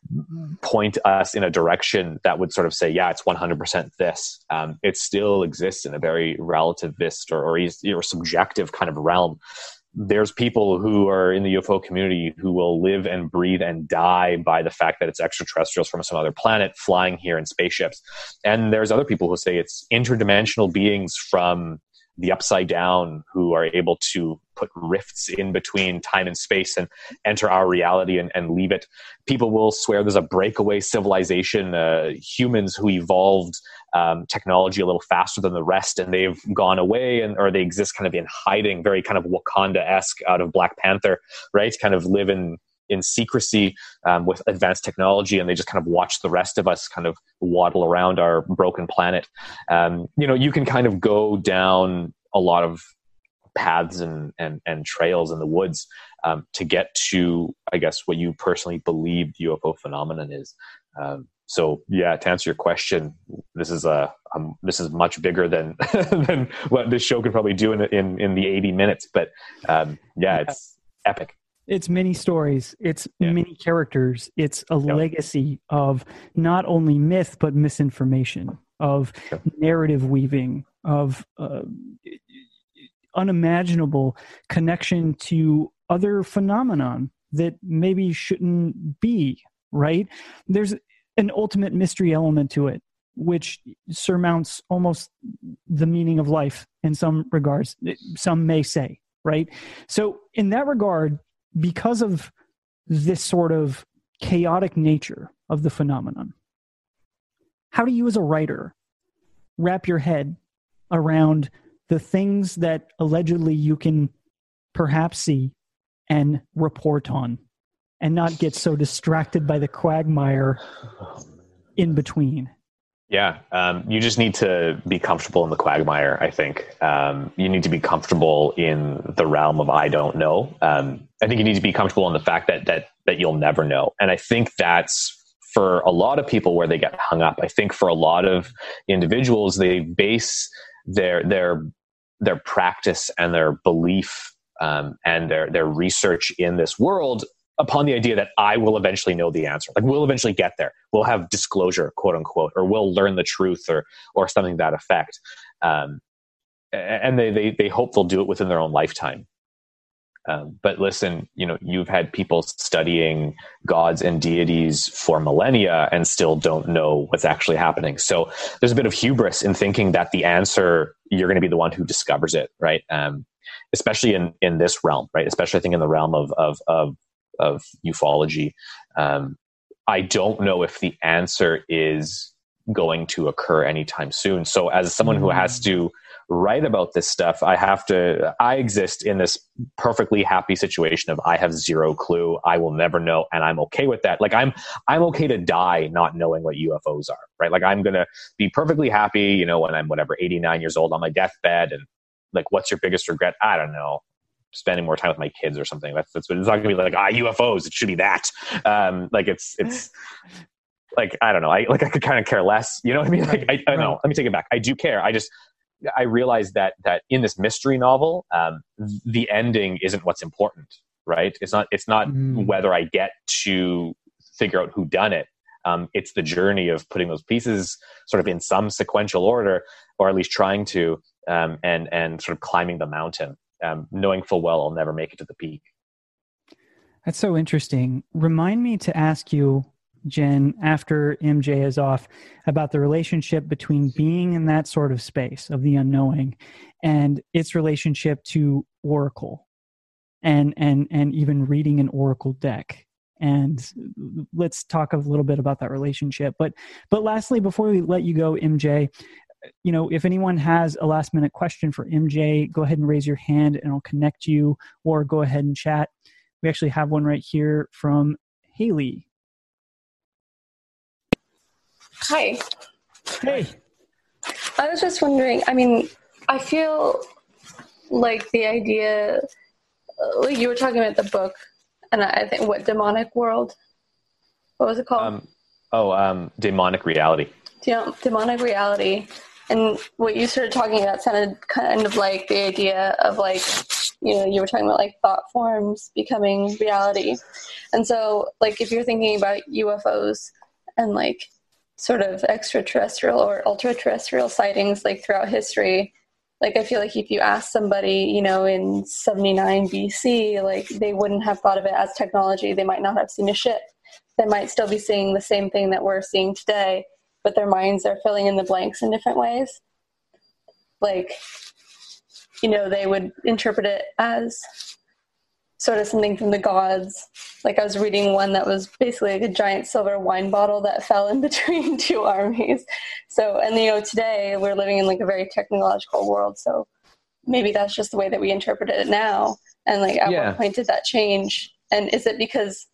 point us in a direction that would sort of say, yeah, it's one hundred percent this. Um, it still exists in a very relativist or, or, or subjective kind of realm. There's people who are in the U F O community who will live and breathe and die by the fact that it's extraterrestrials from some other planet flying here in spaceships. And there's other people who say it's interdimensional beings from the upside down who are able to put rifts in between time and space and enter our reality and, and leave it. People will swear there's a breakaway civilization, uh, humans who evolved um, technology a little faster than the rest, and they've gone away, and or they exist kind of in hiding, very kind of Wakanda-esque out of Black Panther, right? Kind of live in in secrecy um, with advanced technology, and they just kind of watch the rest of us kind of waddle around our broken planet. Um, you know, you can kind of go down a lot of paths and and, and trails in the woods um, to get to, I guess, what you personally believe the U F O phenomenon is. Um, so, yeah, to answer your question, this is a um, this is much bigger than than what this show could probably do in in, in the eighty minutes. But um, yeah, it's epic. It's many stories. It's yeah. many characters. It's a yep. legacy of not only myth, but misinformation, of yep. narrative weaving, of uh, unimaginable connection to other phenomenon that maybe shouldn't be, right? There's an ultimate mystery element to it, which surmounts almost the meaning of life in some regards, some may say, right? So in that regard, because of this sort of chaotic nature of the phenomenon, how do you as a writer wrap your head around the things that allegedly you can perhaps see and report on and not get so distracted by the quagmire in between? Yeah, um, you just need to be comfortable in the quagmire, I think. Um, you need to be comfortable in the realm of I don't know. Um, I think you need to be comfortable in the fact that that that you'll never know. And I think that's, for a lot of people, where they get hung up. I think for a lot of individuals, they base their their their practice and their belief um, and their their research in this world upon the idea that I will eventually know the answer. Like, we'll eventually get there. We'll have disclosure, quote unquote, or we'll learn the truth, or or something to that effect. Um, and they, they they hope they'll do it within their own lifetime. Um, but listen, you know, you've had people studying gods and deities for millennia and still don't know what's actually happening. So there's a bit of hubris in thinking that the answer, you're going to be the one who discovers it, right? Um, especially in in this realm, right? Especially I think in the realm of of of of ufology. Um, I don't know if the answer is going to occur anytime soon. So as someone who has to write about this stuff, I have to, I exist in this perfectly happy situation of I have zero clue. I will never know. And I'm okay with that. Like I'm, I'm okay to die not knowing what U F Os are, right? Like I'm going to be perfectly happy, you know, when I'm whatever, eighty-nine years old on my deathbed, and like, what's your biggest regret? I don't know. Spending more time with my kids or something. That's, that's, it's not gonna be like, ah, U F Os. It should be that. Um, like it's, it's like, I don't know. I like, I could kind of care less, you know what I mean? Like, I, I don't know. Let me take it back. I do care. I just, I realize that, that in this mystery novel, um, the ending isn't what's important, right? It's not, it's not mm. whether I get to figure out who done it. Um, it's the journey of putting those pieces sort of in some sequential order, or at least trying to, um, and, and sort of climbing the mountain. Um, knowing full well I'll never make it to the peak. That's so interesting. Remind me to ask you, Jen, after M J is off, about the relationship between being in that sort of space of the unknowing and its relationship to Oracle, and and and even reading an Oracle deck. And let's talk a little bit about that relationship. But but lastly, before we let you go, M J, you know, if anyone has a last minute question for M J, go ahead and raise your hand and I'll connect you, or go ahead and chat. We actually have one right here from Haley. Hi. Hey. I was just wondering, I mean, I feel like the idea, like you were talking about the book, and I think, what, Demonic World? What was it called? Um, oh, um, Demonic Reality. De- demonic Reality. And what you started talking about sounded kind of like the idea of, like, you know, you were talking about like thought forms becoming reality. And so, like, if you're thinking about U F Os and like sort of extraterrestrial or ultra-terrestrial sightings like throughout history, like I feel like if you ask somebody, you know, in seventy-nine B C, like they wouldn't have thought of it as technology. They might not have seen a ship. They might still be seeing the same thing that we're seeing today, but their minds are filling in the blanks in different ways. Like, you know, they would interpret it as sort of something from the gods. Like I was reading one that was basically like a giant silver wine bottle that fell in between two armies. So, and you know, today we're living in like a very technological world. So maybe that's just the way that we interpret it now. And like, at yeah. what point did that change? And is it because,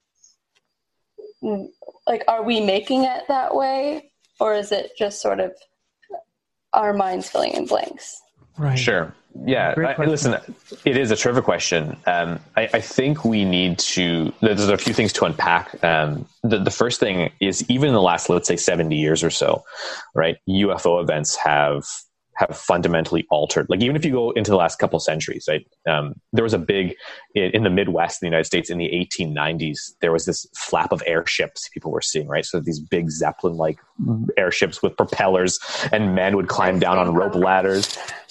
like, are we making it that way, or is it just sort of our minds filling in blanks? Right. Sure. Yeah. I, listen, it is a trivia question. Um, I, I think we need to, there's a few things to unpack. Um, the, the first thing is, even in the last, let's say seventy years or so, right, U F O events have have fundamentally altered. Like, even if you go into the last couple centuries, right? Um, there was a big, in, in the Midwest, in the United States, in the eighteen nineties, there was this flap of airships people were seeing, right? So these big Zeppelin-like airships with propellers, and men would climb down on rope ladders.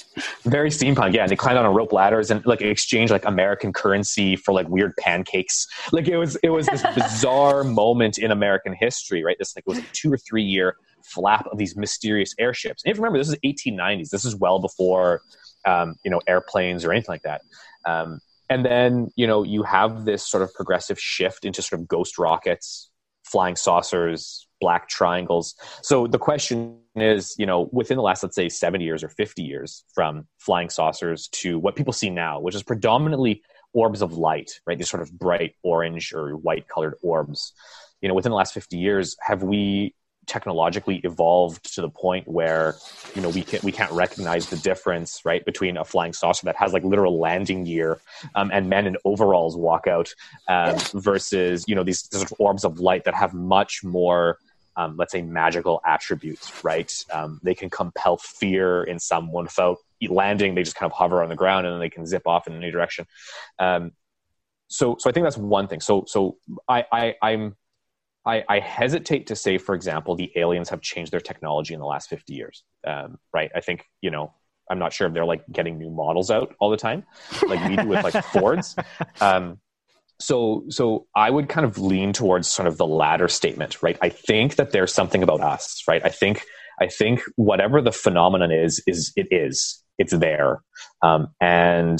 Very steampunk, yeah. And they climbed on rope ladders and like exchanged like American currency for like weird pancakes. Like it was, it was this bizarre moment in American history, right? This like was a two or three year flap of these mysterious airships. And if you remember, this is eighteen nineties. This is well before, um, you know, airplanes or anything like that. Um, and then, you know, you have this sort of progressive shift into sort of ghost rockets, flying saucers, black triangles. So the question is, you know, within the last, let's say seventy years or fifty years from flying saucers to what people see now, which is predominantly orbs of light, right? These sort of bright orange or white colored orbs, you know, within the last fifty years, have we technologically evolved to the point where, you know, we can't, we can't recognize the difference, right, between a flying saucer that has like literal landing gear um, and men in overalls walk out um, versus, you know, these sort of orbs of light that have much more, um, let's say, magical attributes, right? Um, they can compel fear in someone without landing. They just kind of hover on the ground and then they can zip off in any direction. Um, so, so I think that's one thing. So, so I, I, I'm, I, I hesitate to say, for example, the aliens have changed their technology in the last fifty years, um, right? I think, you know, I'm not sure if they're like getting new models out all the time, like we do with like Fords. Um, so, so I would kind of lean towards sort of the latter statement, right? I think that there's something about us, right? I think, I think whatever the phenomenon is, is it is, it's there. Um, and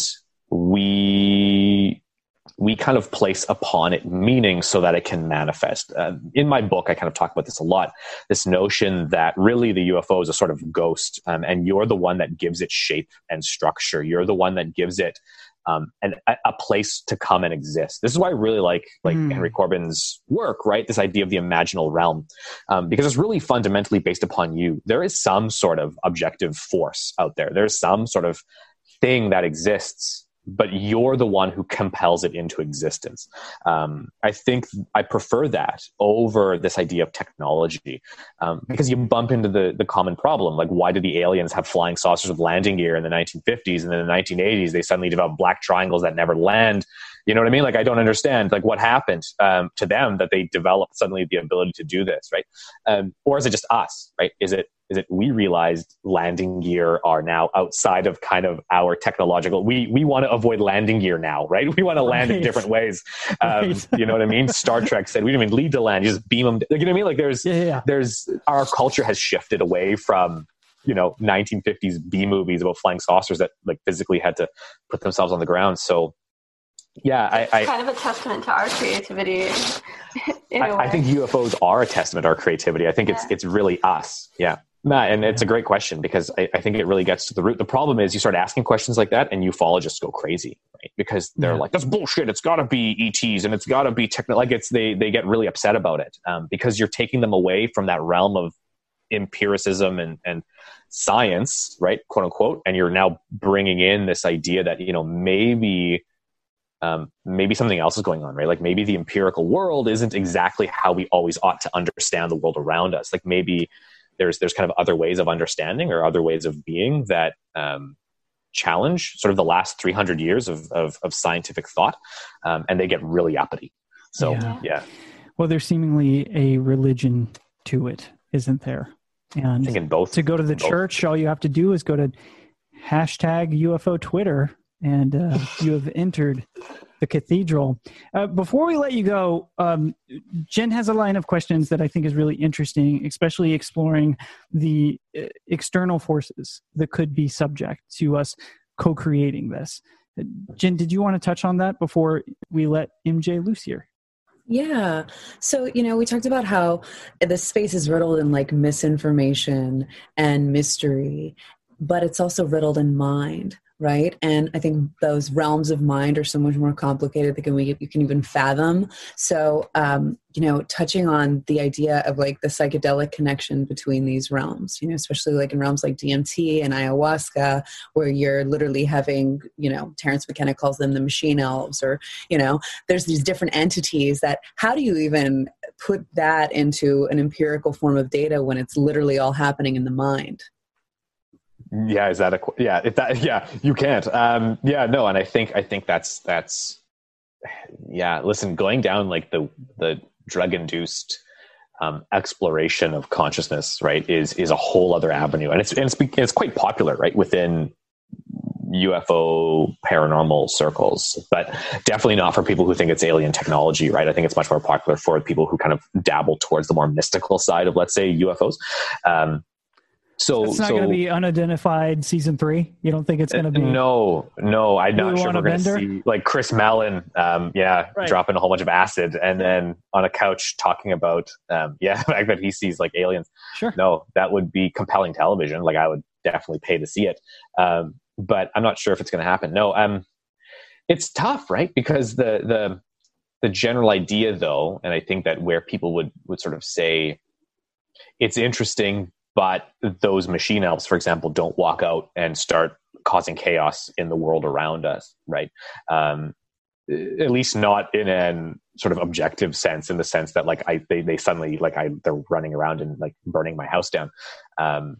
we, we kind of place upon it meaning so that it can manifest. Uh, in my book, I kind of talk about this a lot, this notion that really the U F O is a sort of ghost, um, and you're the one that gives it shape and structure. You're the one that gives it um, an, a place to come and exist. This is why I really like, like mm. Henry Corbin's work, right? This idea of the imaginal realm, um, because it's really fundamentally based upon you. There is some sort of objective force out there. There's some sort of thing that exists, but you're the one who compels it into existence. Um, I think I prefer that over this idea of technology, um, because you bump into the the common problem. Like, why did the aliens have flying saucers with landing gear in the nineteen fifties, and then in the nineteen eighties they suddenly developed black triangles that never land? You know what I mean? Like, I don't understand, like, what happened um, to them that they developed suddenly the ability to do this, right? Um, or is it just us, right? Is it is it we realized landing gear are now outside of kind of our technological, we we want to avoid landing gear now, right? We want to land right. in different ways. Um, right. You know what I mean? Star Trek said we don't even need to land, you just beam them. You know what I mean? Like, there's, yeah, yeah. there's, our culture has shifted away from, you know, nineteen fifties B movies about flying saucers that like physically had to put themselves on the ground. So yeah, I, I kind of a testament to our creativity. I, I think U F Os are a testament to our creativity. I think yeah. it's it's really us. Yeah. Nah, and it's a great question because I, I think it really gets to the root. The problem is you start asking questions like that and ufologists go crazy, right? Because they're yeah. like, that's bullshit. It's got to be E Ts and it's got to be techno. Like, it's they they get really upset about it um, because you're taking them away from that realm of empiricism and and science, right, quote unquote, and you're now bringing in this idea that, you know, maybe. Um, maybe something else is going on, right? Like, maybe the empirical world isn't exactly how we always ought to understand the world around us. Like, maybe there's there's kind of other ways of understanding or other ways of being that um, challenge sort of the last three hundred years of, of, of scientific thought, um, and they get really uppity. So, yeah. yeah. Well, there's seemingly a religion to it, isn't there? And I think in both, to go to the church, all you have to do is go to hashtag U F O Twitter, and uh, you have entered the cathedral. Uh, before we let you go, um, Jen has a line of questions that I think is really interesting, especially exploring the uh, external forces that could be subject to us co-creating this. Uh, Jen, did you want to touch on that before we let M J loose here? Yeah. So, you know, we talked about how the space is riddled in like misinformation and mystery, but it's also riddled in mind. Right. And I think those realms of mind are so much more complicated than we you can even fathom. So, um, you know, touching on the idea of like the psychedelic connection between these realms, you know, especially like in realms like D M T and ayahuasca, where you're literally having, you know, Terrence McKenna calls them the machine elves, or, you know, there's these different entities that, how do you even put that into an empirical form of data when it's literally all happening in the mind? Yeah, is that a yeah? If that yeah, you can't. Um, yeah, no, and I think I think that's that's yeah. Listen, going down like the the drug induced um, exploration of consciousness, right, is is a whole other avenue, and it's and it's it's quite popular, right, within U F O paranormal circles, but definitely not for people who think it's alien technology, right? I think it's much more popular for people who kind of dabble towards the more mystical side of, let's say, U F Os. Um, so it's not so, going to be unidentified season three. You don't think it's going to be? No, no. I'm not Blue sure on we're a going to bender? see like Chris Mellon, um, yeah, Right. dropping a whole bunch of acid and then on a couch talking about, um, yeah, the fact that he sees like aliens. Sure. No, that would be compelling television. Like I would definitely pay to see it. Um, but I'm not sure if it's going to happen. No, um, it's tough, right? Because the the the general idea, though, and I think that where people would would sort of say it's interesting, but those machine elves, for example, don't walk out and start causing chaos in the world around us, right? Um, at least not in an sort of objective sense, in the sense that like I they they suddenly like I they're running around and like burning my house down. Um,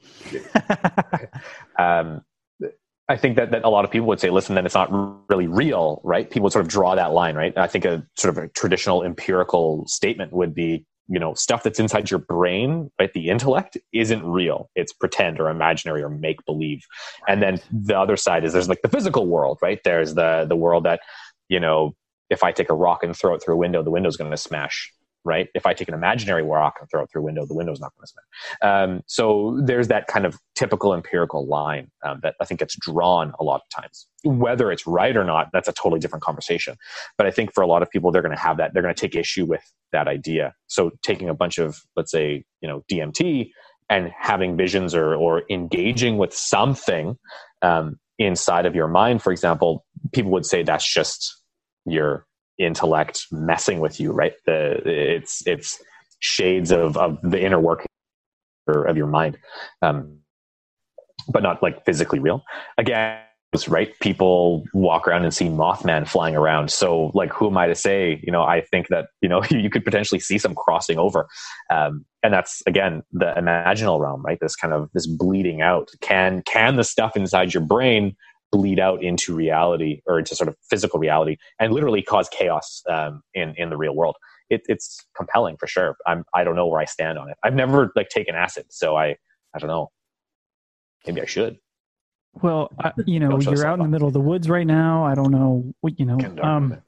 um, I think that, that a lot of people would say, listen, then it's not really real, right? People would sort of draw that line, right? I think a sort of a traditional empirical statement would be, you know, stuff that's inside your brain, right? The intellect isn't real. It's pretend or imaginary or make believe. And then the other side is there's like the physical world, right? There's the the world that, you know, if I take a rock and throw it through a window, the window's going to smash. Right? If I take an imaginary rock and throw it through a window, the window's not going to smash. Um, so there's that kind of typical empirical line um, that I think gets drawn a lot of times. Whether it's right or not, that's a totally different conversation. But I think for a lot of people, they're going to have that. They're going to take issue with that idea. So taking a bunch of, let's say, you know, D M T and having visions or or engaging with something um, inside of your mind, for example, people would say that's just your intellect messing with you, right? The it's it's shades of of the inner working of your mind, um, but not like physically real. Again, right? People walk around and see Mothman flying around. So, like, who am I to say? You know, I think that you know you could potentially see some crossing over, um, and that's again the imaginal realm, right? This kind of this bleeding out. Can can the stuff inside your brain bleed out into reality or into sort of physical reality and literally cause chaos um, in, in the real world? It, it's compelling for sure. I'm, I don't know where I stand on it. I've never like taken acid, so I, I don't know. Maybe I should. Well, I, you know, you're out in the middle of the woods right now. I don't know what, you know. Um,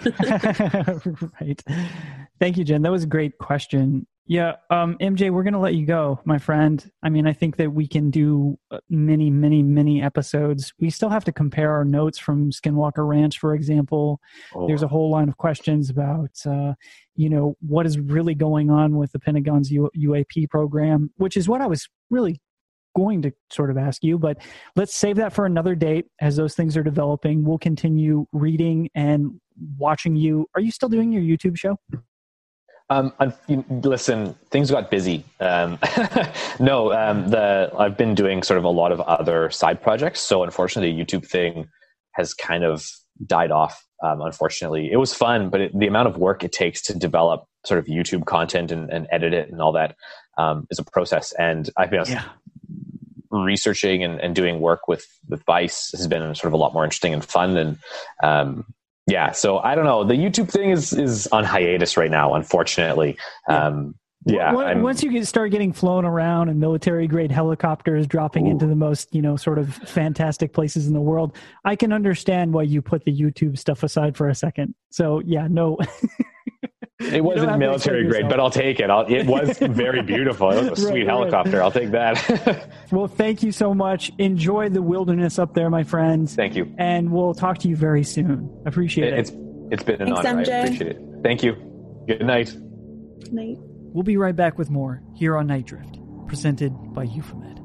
right. Thank you, Jen. That was a great question. Yeah. Um, M J, we're going to let you go, my friend. I mean, I think that we can do many, many, many episodes. We still have to compare our notes from Skinwalker Ranch, for example. Oh. There's a whole line of questions about, uh, you know, what is really going on with the Pentagon's U- UAP program, which is what I was really going to sort of ask you, but let's save that for another date. As those things are developing, we'll continue reading and watching you. Are you still doing your YouTube show? Um, I'm, listen, things got busy. Um, no, um, the I've been doing sort of a lot of other side projects. So unfortunately, the YouTube thing has kind of died off. Um, unfortunately, it was fun, but it, the amount of work it takes to develop sort of YouTube content and, and edit it and all that um, is a process. And I've been yeah. researching and, and doing work with, with Vice has been sort of a lot more interesting and fun. And um, yeah, so I don't know. The YouTube thing is is on hiatus right now, unfortunately. Yeah. Um, yeah. Once, once you get, start getting flown around and military grade helicopters dropping Ooh. into the most, you know, sort of fantastic places in the world, I can understand why you put the YouTube stuff aside for a second. So yeah, no. It wasn't military grade, but I'll take it. I'll, it was very beautiful. It was a sweet right, helicopter. Right. I'll take that. Well, thank you so much. Enjoy the wilderness up there, my friends. Thank you. And we'll talk to you very soon. Appreciate it. It's It's been an Thanks, honor. M J. I appreciate it. Thank you. Good night. Good night. We'll be right back with more here on Night Drift, presented by Euphomet.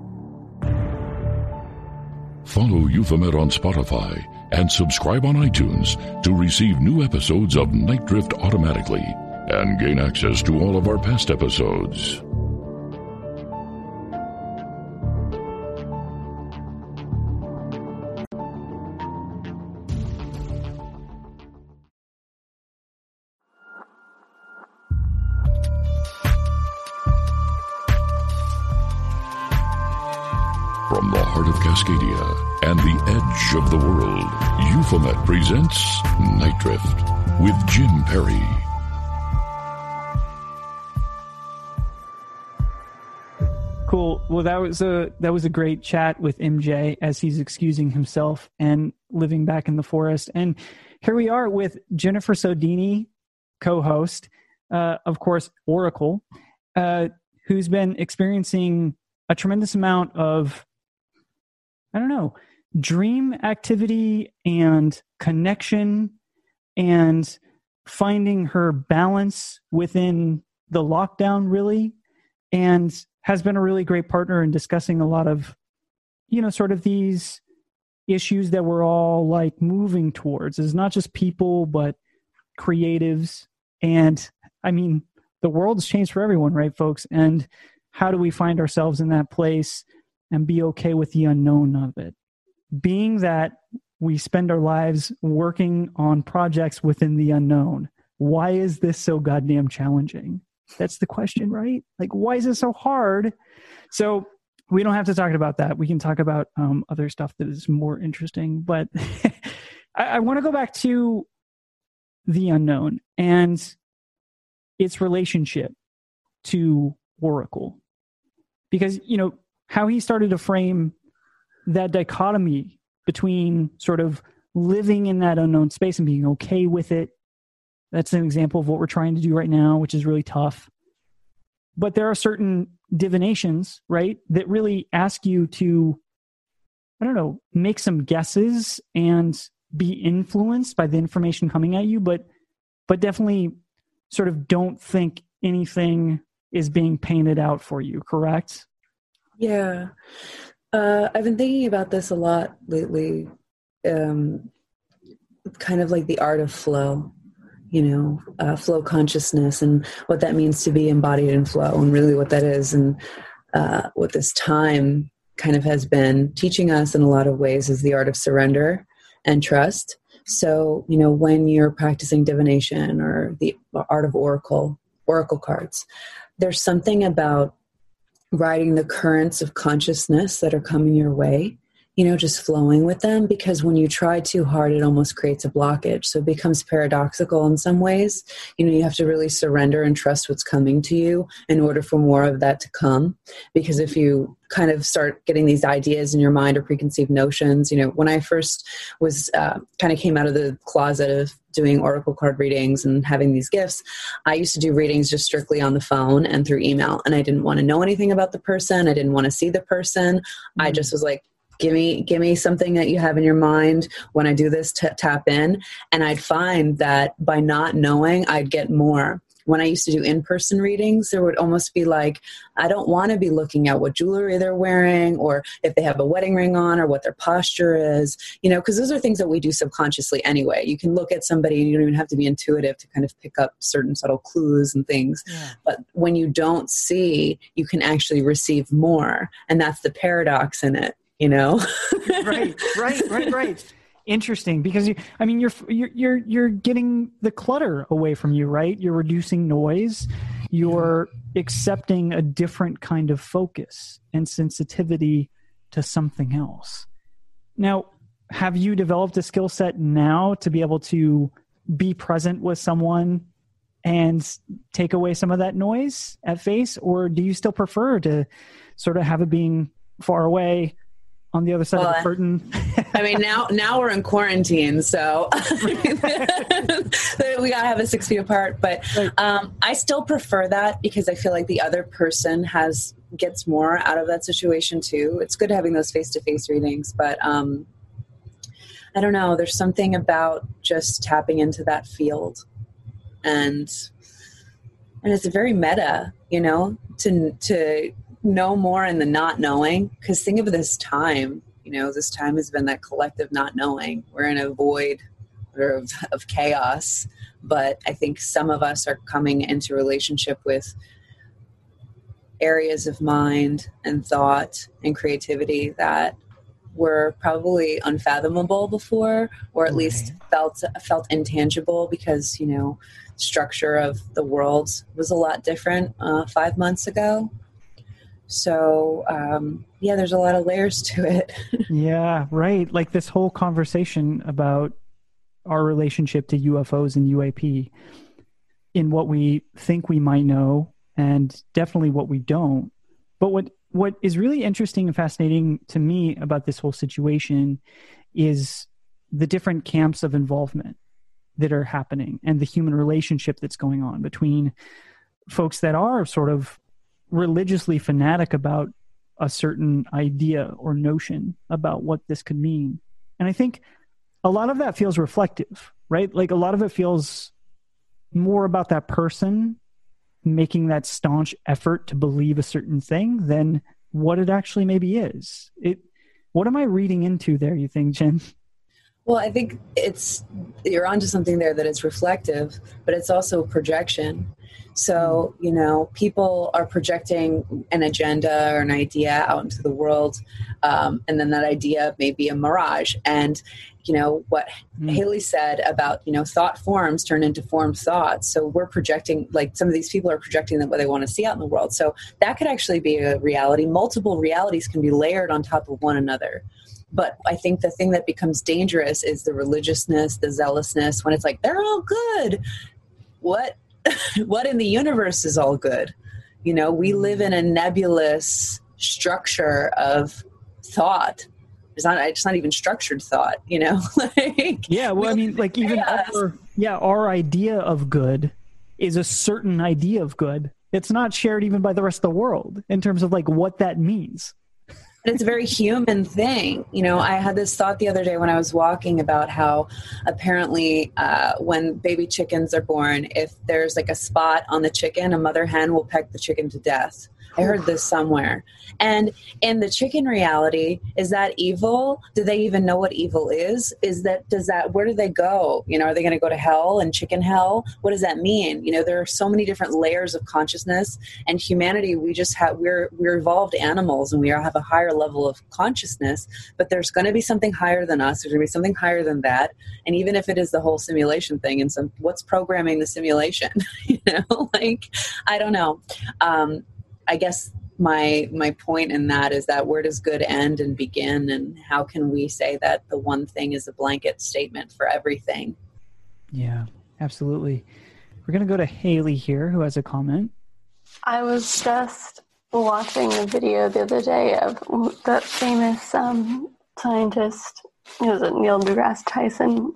Follow Euphomet on Spotify and subscribe on iTunes to receive new episodes of Night Drift automatically and gain access to all of our past episodes. From the heart of Cascadia and the edge of the world, Euphomet presents Night Drift with Jim Perry. Cool. Well, that was a that was a great chat with M J as he's excusing himself and living back in the forest. And here we are with Jennifer Sodini, co-host, uh, of course, Oracle, uh, who's been experiencing a tremendous amount of, I don't know, dream activity and connection and finding her balance within the lockdown, really, and has been a really great partner in discussing a lot of, you know, sort of these issues that we're all like moving towards. It's not just people, but creatives. And I mean, the world's changed for everyone, right, folks? And how do we find ourselves in that place and be okay with the unknown of it? Being that we spend our lives working on projects within the unknown. Why is this so goddamn challenging? That's the question, right? Like, why is it so hard? So we don't have to talk about that. We can talk about um, other stuff that is more interesting. But I, I want to go back to the unknown and its relationship to Oracle. Because, you know, how he started to frame that dichotomy between sort of living in that unknown space and being okay with it. That's an example of what we're trying to do right now, which is really tough. But there are certain divinations, right, that really ask you to, I don't know, make some guesses and be influenced by the information coming at you, but but definitely sort of don't think anything is being painted out for you, correct? Yeah. Uh, I've been thinking about this a lot lately, um, kind of like the art of flow. You know, uh, flow consciousness and what that means to be embodied in flow and really what that is and uh, what this time kind of has been teaching us in a lot of ways is the art of surrender and trust. So, you know, when you're practicing divination or the art of oracle, oracle cards, there's something about riding the currents of consciousness that are coming your way, you know, just flowing with them, because when you try too hard, it almost creates a blockage. So it becomes paradoxical in some ways. You know, you have to really surrender and trust what's coming to you in order for more of that to come. Because if you kind of start getting these ideas in your mind or preconceived notions, you know, when I first was uh, kind of came out of the closet of doing oracle card readings and having these gifts, I used to do readings just strictly on the phone and through email. And I didn't want to know anything about the person. I didn't want to see the person. Mm-hmm. I just was like, Give me, give me something that you have in your mind. When I do this, t- tap in. And I'd find that by not knowing, I'd get more. When I used to do in-person readings, there would almost be like, I don't want to be looking at what jewelry they're wearing or if they have a wedding ring on or what their posture is, you know, because those are things that we do subconsciously anyway. You can look at somebody and you don't even have to be intuitive to kind of pick up certain subtle clues and things. Yeah. But when you don't see, you can actually receive more. And that's the paradox in it. You know, right, right, right, right. Interesting, because you, I mean, you're you're you're you're getting the clutter away from you, right? You're reducing noise. You're accepting a different kind of focus and sensitivity to something else. Now, have you developed a skill set now to be able to be present with someone and take away some of that noise at face, or do you still prefer to sort of have it being far away? On the other side well, of the curtain. I mean, now now we're in quarantine, so we gotta have it six feet apart. But um, I still prefer that because I feel like the other person has gets more out of that situation too. It's good having those face-to-face readings, but um, I don't know. There's something about just tapping into that field, and and it's very meta, you know, to to. know more in the not knowing, because think of this time, you know, this time has been that collective not knowing. We're in a void of, of chaos, but I think some of us are coming into relationship with areas of mind and thought and creativity that were probably unfathomable before, or at least felt felt intangible because, you know, structure of the world was a lot different uh, five months ago. So, um, yeah, there's a lot of layers to it. Yeah, right. Like this whole conversation about our relationship to U F Os and U A P in what we think we might know and definitely what we don't. But what what is really interesting and fascinating to me about this whole situation is the different camps of involvement that are happening and the human relationship that's going on between folks that are sort of religiously fanatic about a certain idea or notion about what this could mean. And I think a lot of that feels reflective, right? Like a lot of it feels more about that person making that staunch effort to believe a certain thing than what it actually maybe is. It, what am I reading into there, you think, Jen? Well, I think it's, you're onto something there that it's reflective, but it's also projection. So, you know, people are projecting an agenda or an idea out into the world, um, and then that idea may be a mirage. And, you know, what mm. Haley said about, you know, thought forms turn into formed thoughts. So we're projecting, like some of these people are projecting that what they want to see out in the world. So that could actually be a reality. Multiple realities can be layered on top of one another. But I think the thing that becomes dangerous is the religiousness, the zealousness, when it's like, they're all good. What? What in the universe is all good? You know, we live in a nebulous structure of thought. It's not, it's not even structured thought, you know? like, yeah, well, I mean, like even our, yeah, our idea of good is a certain idea of good. It's not shared even by the rest of the world in terms of like what that means. It's a very human thing. You know, I had this thought the other day when I was walking about how apparently uh, when baby chickens are born, if there's like a spot on the chicken, a mother hen will peck the chicken to death. I heard this somewhere. And in the chicken reality, is that evil? Do they even know what evil is? Is that, does that, where do they go? You know, are they going to go to hell and chicken hell? What does that mean? You know, there are so many different layers of consciousness, and humanity, we just have, we're, we're evolved animals, and we are, have a higher level of consciousness, but there's going to be something higher than us. There's going to be something higher than that. And even if it is the whole simulation thing, and some, what's programming the simulation? you know, like, I don't know. Um, I guess my my point in that is that where does good end and begin, and how can we say that the one thing is a blanket statement for everything? Yeah, absolutely. We're going to go to Haley here, who has a comment. I was just watching a video the other day of that famous um, scientist, was it Neil deGrasse Tyson?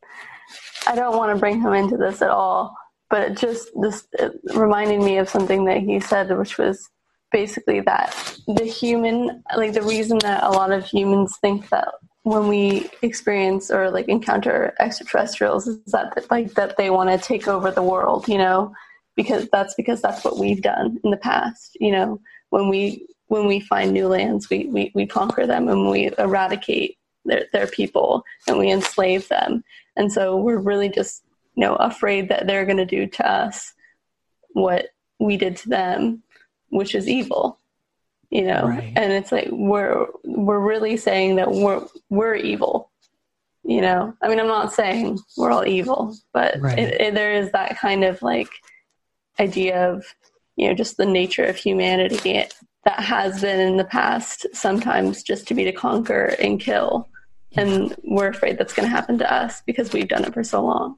I don't want to bring him into this at all. But it just this it reminded me of something that he said, which was basically that the human, like the reason that a lot of humans think that when we experience or like encounter extraterrestrials is that like that they want to take over the world, you know, because that's because that's what we've done in the past. You know, when we when we find new lands, we we, we conquer them and we eradicate their their people and we enslave them, and so we're really just, you know, afraid that they're going to do to us what we did to them, which is evil, you know? Right. And it's like, we're, we're really saying that we're, we're evil, you know? I mean, I'm not saying we're all evil, but right. it, it, there is that kind of like idea of, you know, just the nature of humanity that has been in the past, sometimes just to be to conquer and kill. Yeah. And we're afraid that's going to happen to us because we've done it for so long.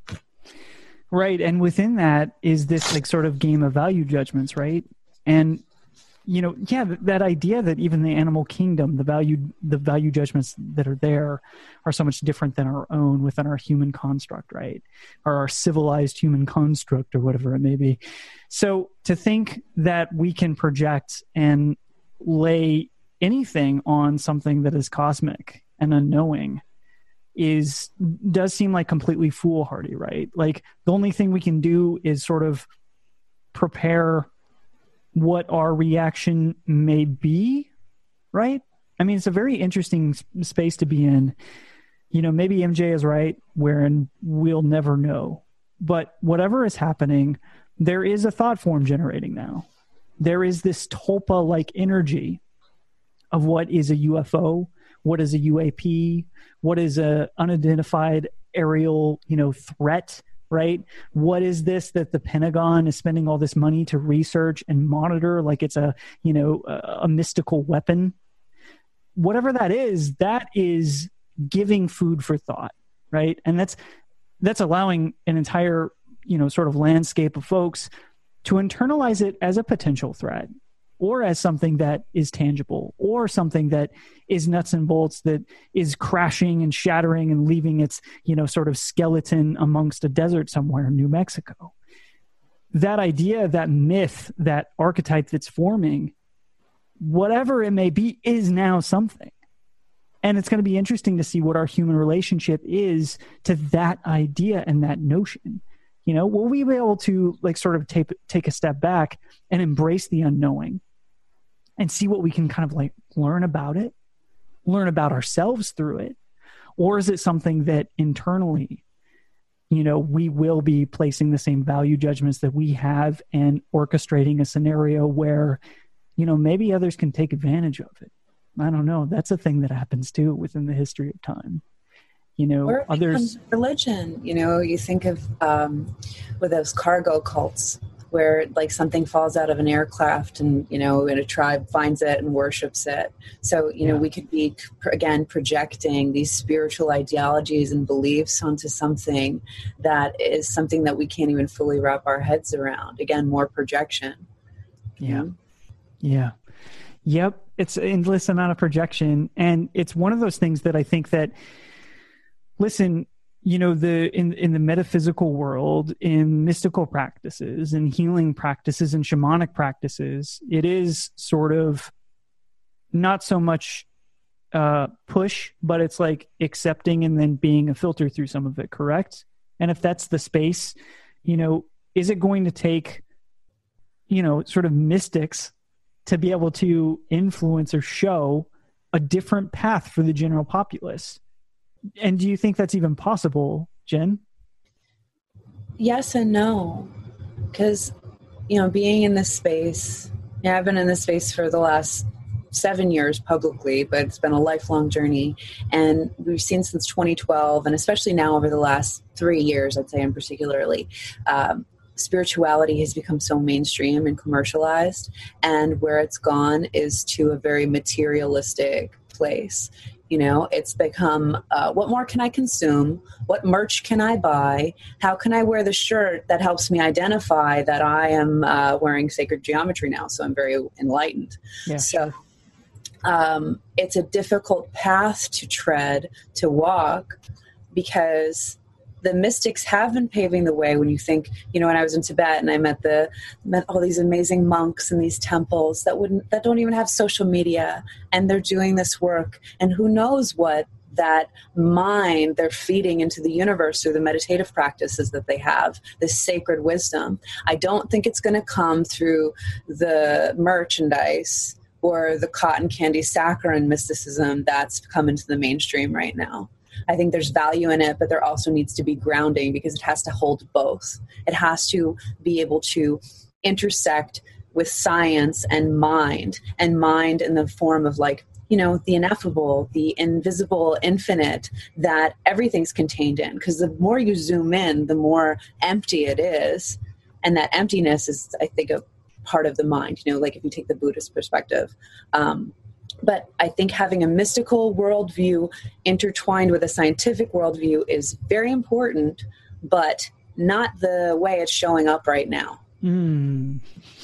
Right. And within that is this like sort of game of value judgments, right? And, you know, yeah, that idea that even the animal kingdom, the value, the value judgments that are there are so much different than our own within our human construct, right? Or our civilized human construct or whatever it may be. So to think that we can project and lay anything on something that is cosmic and unknowing is does seem like completely foolhardy, right? Like the only thing we can do is sort of prepare what our reaction may be, right? I mean, it's a very interesting space to be in. You know, maybe M J is right, wherein we'll never know. But whatever is happening, there is a thought form generating now. There is this tulpa-like energy of what is a U F O, what is a U A P, what is a unidentified aerial, you know, threat, right? What is this that the Pentagon is spending all this money to research and monitor like it's a, you know, a, a mystical weapon? Whatever that is, that is giving food for thought, right? And that's that's allowing an entire, you know, sort of landscape of folks to internalize it as a potential threat or as something that is tangible, or something that is nuts and bolts, that is crashing and shattering and leaving its, you know, sort of skeleton amongst a desert somewhere in New Mexico. That idea, that myth, that archetype that's forming, whatever it may be, is now something. And it's going to be interesting to see what our human relationship is to that idea and that notion. You know, will we be able to like sort of take, take a step back and embrace the unknowing and see what we can kind of like learn about it, learn about ourselves through it? Or is it something that internally, you know, we will be placing the same value judgments that we have and orchestrating a scenario where, you know, maybe others can take advantage of it? I don't know. That's a thing that happens too within the history of time. You know, or it others. Religion, you know, you think of um, with those cargo cults where like something falls out of an aircraft and, you know, and a tribe finds it and worships it. So, you know, Yeah. we could be, again, projecting these spiritual ideologies and beliefs onto something that is something that we can't even fully wrap our heads around. Again, more projection. Yeah. Mhm. Yeah. Yep. It's an endless amount of projection. And it's one of those things that I think that, listen, you know, the in, in the metaphysical world, in mystical practices and healing practices and shamanic practices, it is sort of not so much uh, push, but it's like accepting and then being a filter through some of it, correct? And if that's the space, you know, is it going to take, you know, sort of mystics to be able to influence or show a different path for the general populace? And do you think that's even possible, Jen? Yes and no. Because, you know, being in this space, yeah, I've been in this space for the last seven years publicly, but it's been a lifelong journey. And we've seen since twenty twelve, and especially now over the last three years, I'd say in particularly, um, spirituality has become so mainstream and commercialized, and where it's gone is to a very materialistic place. You know, it's become, uh, what more can I consume? What merch can I buy? How can I wear the shirt that helps me identify that I am uh, wearing sacred geometry now? So I'm very enlightened. Yeah. So um, it's a difficult path to tread, to walk, because the mystics have been paving the way. When you think, you know, when I was in Tibet and I met the met all these amazing monks in these temples that wouldn't that don't even have social media, and they're doing this work, and who knows what that mind they're feeding into the universe through the meditative practices that they have, this sacred wisdom. I don't think it's going to come through the merchandise or the cotton candy saccharine mysticism that's come into the mainstream right now. I think there's value in it, but there also needs to be grounding, because it has to hold both. It has to be able to intersect with science and mind, and mind in the form of, like, you know, the ineffable, the invisible, infinite, that everything's contained in. Because the more you zoom in, the more empty it is. And that emptiness is, I think, a part of the mind, you know, like if you take the Buddhist perspective. Um, But I think having a mystical worldview intertwined with a scientific worldview is very important, but not the way it's showing up right now. Mm.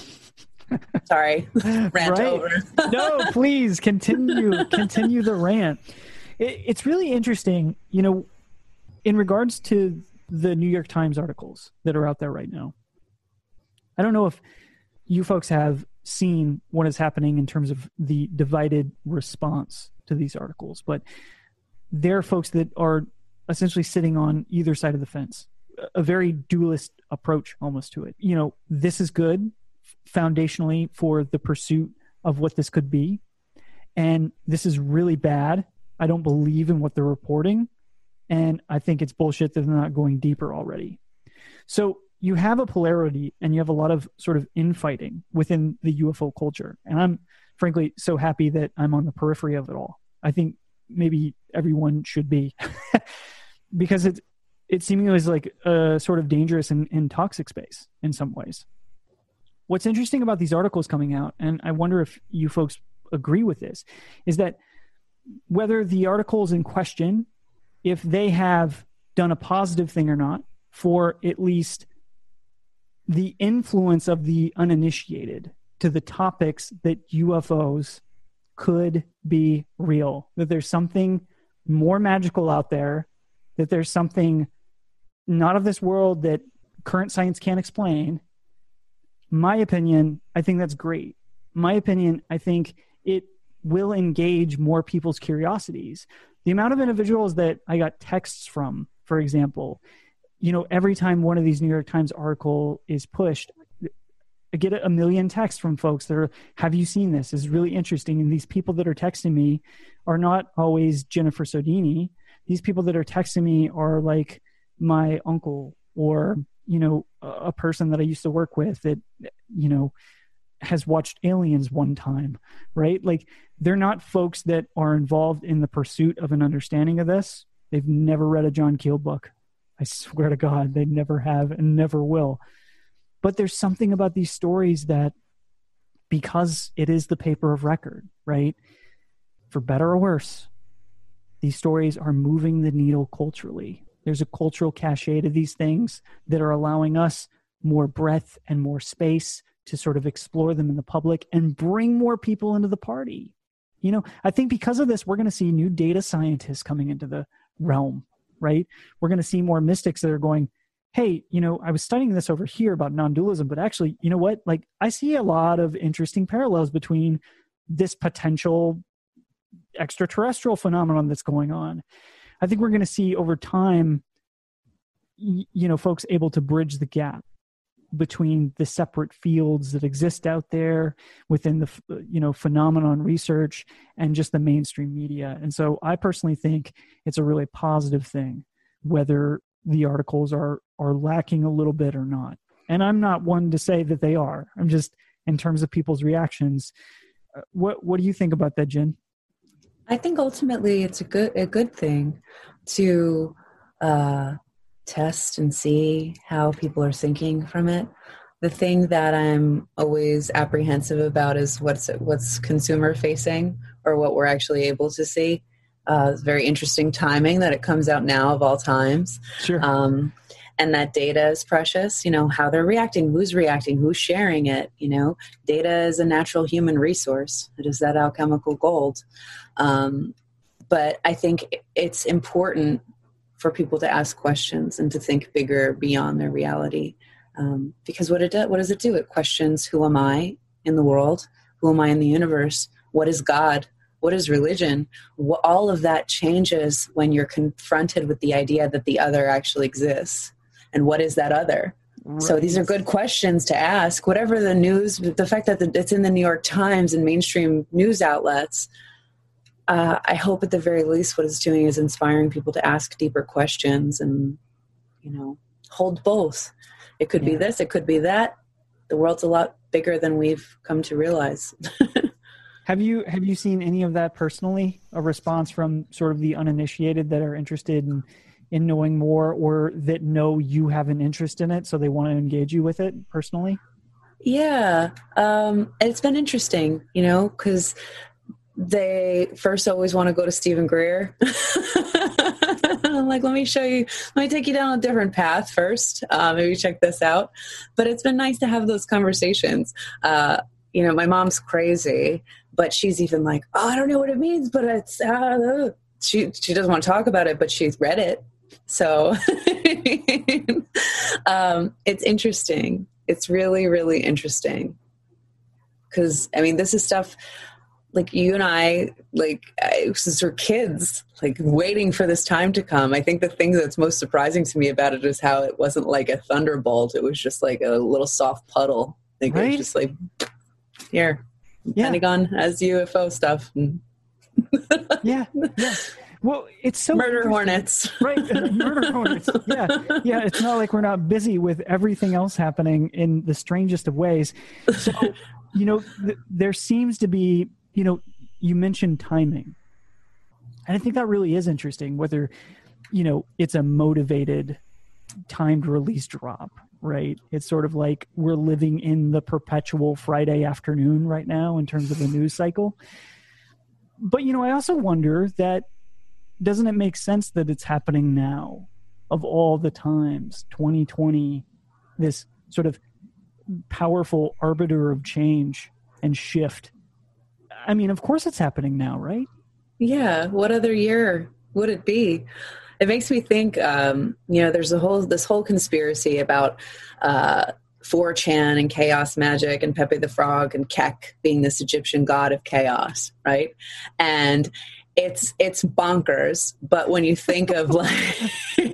Sorry, rant Right. over. No, please continue, continue the rant. It, it's really interesting, you know, in regards to the New York Times articles that are out there right now. I don't know if you folks have seen what is happening in terms of the divided response to these articles, but there are folks that are essentially sitting on either side of the fence, a very dualist approach almost to it. You know, this is good foundationally for the pursuit of what this could be, and this is really bad. I don't believe in what they're reporting, and I think it's bullshit that they're not going deeper already. So you have a polarity, and you have a lot of sort of infighting within the U F O culture. And I'm frankly so happy that I'm on the periphery of it all. I think maybe everyone should be, because it, it seemingly is like a sort of dangerous and, and toxic space in some ways. What's interesting about these articles coming out, and I wonder if you folks agree with this, is that whether the articles in question, if they have done a positive thing or not for at least the influence of the uninitiated to the topics that U F Os could be real, that there's something more magical out there, that there's something not of this world that current science can't explain. My opinion, I think that's great. My opinion, I think it will engage more people's curiosities. The amount of individuals that I got texts from, for example, you know, every time one of these New York Times article is pushed, I get a million texts from folks that are, have you seen this? It's really interesting. And these people that are texting me are not always Jennifer Sodini. These people that are texting me are like my uncle or, you know, a person that I used to work with that, you know, has watched Aliens one time, right? Like, they're not folks that are involved in the pursuit of an understanding of this. They've never read a John Keel book. I swear to God, they never have and never will. But there's something about these stories that, because it is the paper of record, right? For better or worse, these stories are moving the needle culturally. There's a cultural cachet to these things that are allowing us more breadth and more space to sort of explore them in the public and bring more people into the party. You know, I think because of this, we're going to see new data scientists coming into the realm, right? We're going to see more mystics that are going, hey, you know, I was studying this over here about non-dualism, but actually, you know what? Like, I see a lot of interesting parallels between this potential extraterrestrial phenomenon that's going on. I think we're going to see over time, y- you know, folks able to bridge the gap between the separate fields that exist out there within the, you know, phenomenon research and just the mainstream media. And so I personally think it's a really positive thing, whether the articles are are lacking a little bit or not. And I'm not one to say that they are. I'm just, in terms of people's reactions. Uh, what what do you think about that, Jen? I think ultimately it's a good a good thing to uh, test and see how people are thinking from it. The thing that I'm always apprehensive about is what's what's consumer facing, or what we're actually able to see. Uh, it's very interesting timing that it comes out now of all times. Sure. Um, and that data is precious, you know, how they're reacting, who's reacting, who's sharing it, you know. Data is a natural human resource. It is that alchemical gold. Um, but I think it's important for people to ask questions and to think bigger beyond their reality. Um, because what it does, what does it do? It questions, who am I in the world? Who am I in the universe? What is God? What is religion? What, all of that changes when you're confronted with the idea that the other actually exists. And what is that other? Right. So these are good questions to ask. Whatever the news, the fact that the, it's in the New York Times and mainstream news outlets, uh, I hope at the very least what it's doing is inspiring people to ask deeper questions and, you know, hold both. It could yeah. be this, it could be that. The world's a lot bigger than we've come to realize. Have you have you seen any of that personally? A response from sort of the uninitiated that are interested in, in knowing more, or that know you have an interest in it, so they want to engage you with it personally? Yeah, um, it's been interesting, you know, because they first always want to go to Stephen Greer. I'm like, let me show you, let me take you down a different path first. Uh, maybe check this out. But it's been nice to have those conversations. Uh, you know, my mom's crazy, but she's even like, oh, I don't know what it means, but it's, uh, she, she doesn't want to talk about it, but she's read it. So um, it's interesting. It's really, really interesting. Because, I mean, this is stuff like you and I, like, I, since we're kids, like waiting for this time to come. I think the thing that's most surprising to me about it is how it wasn't like a thunderbolt. It was just like a little soft puddle. I think right? It was just like, here, yeah. Pentagon has U F O stuff. yeah, yeah. Well, it's so murder hornets, right? Murder hornets. Yeah, yeah. It's not like we're not busy with everything else happening in the strangest of ways. So, you know, th- there seems to be, you know, you mentioned timing, and I think that really is interesting. Whether, you know, it's a motivated, timed release drop, right? It's sort of like we're living in the perpetual Friday afternoon right now in terms of the news cycle. But, you know, I also wonder that, doesn't it make sense that it's happening now, of all the times, twenty twenty, this sort of powerful arbiter of change and shift. I mean, of course it's happening now, right? Yeah. What other year would it be? It makes me think, um, you know, there's a whole, this whole conspiracy about uh, four chan and chaos magic and Pepe the Frog and Kek being this Egyptian god of chaos, right? And it's it's bonkers. But when you think of like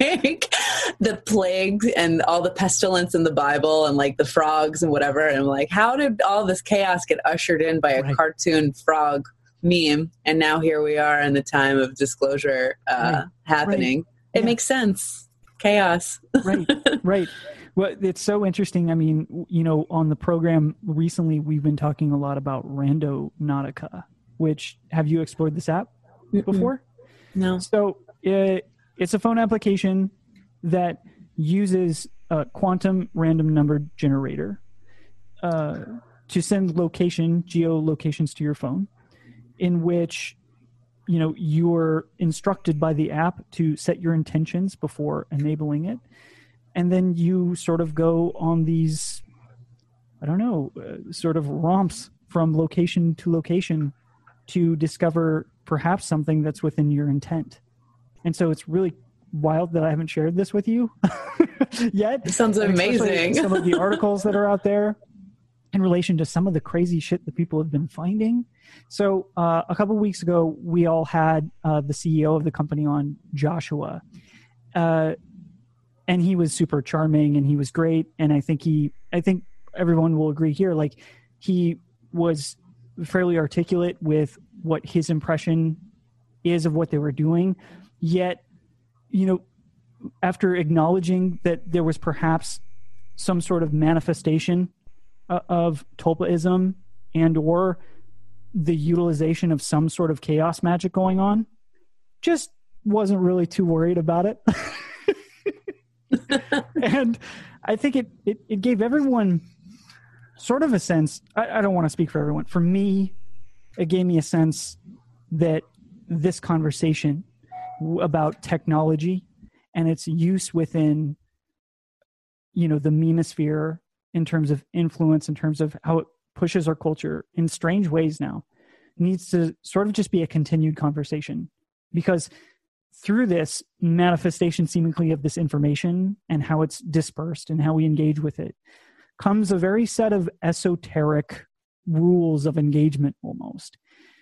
the plagues and all the pestilence in the Bible and like the frogs and whatever, and I'm like, how did all this chaos get ushered in by a Right. cartoon frog meme? And now here we are in the time of disclosure uh, Right. happening. Right. It Yeah. makes sense. Chaos. Right, right. Well, it's so interesting. I mean, you know, on the program recently, we've been talking a lot about Randonautica, which, have you explored this app before? No. So it, it's a phone application that uses a quantum random number generator uh, to send location, geolocations to your phone, in which, you know, you're instructed by the app to set your intentions before enabling it. And then you sort of go on these, I don't know, uh, sort of romps from location to location to discover perhaps something that's within your intent. And so it's really wild that I haven't shared this with you yet. It sounds And especially amazing. some of the articles that are out there in relation to some of the crazy shit that people have been finding. So uh, a couple of weeks ago, we all had uh, the C E O of the company on, Joshua. Uh, and he was super charming and he was great. And I think he, I think everyone will agree here, like he was fairly articulate with what his impression is of what they were doing. Yet, you know, after acknowledging that there was perhaps some sort of manifestation uh, of Tulpaism and or the utilization of some sort of chaos magic going on, just wasn't really too worried about it. And I think it, it, it gave everyone sort of a sense, I, I don't want to speak for everyone. For me, it gave me a sense that this conversation about technology and its use within, you know, the memosphere in terms of influence, in terms of how it pushes our culture in strange ways now, needs to sort of just be a continued conversation. Because through this manifestation seemingly of this information and how it's dispersed and how we engage with it comes a very set of esoteric rules of engagement almost.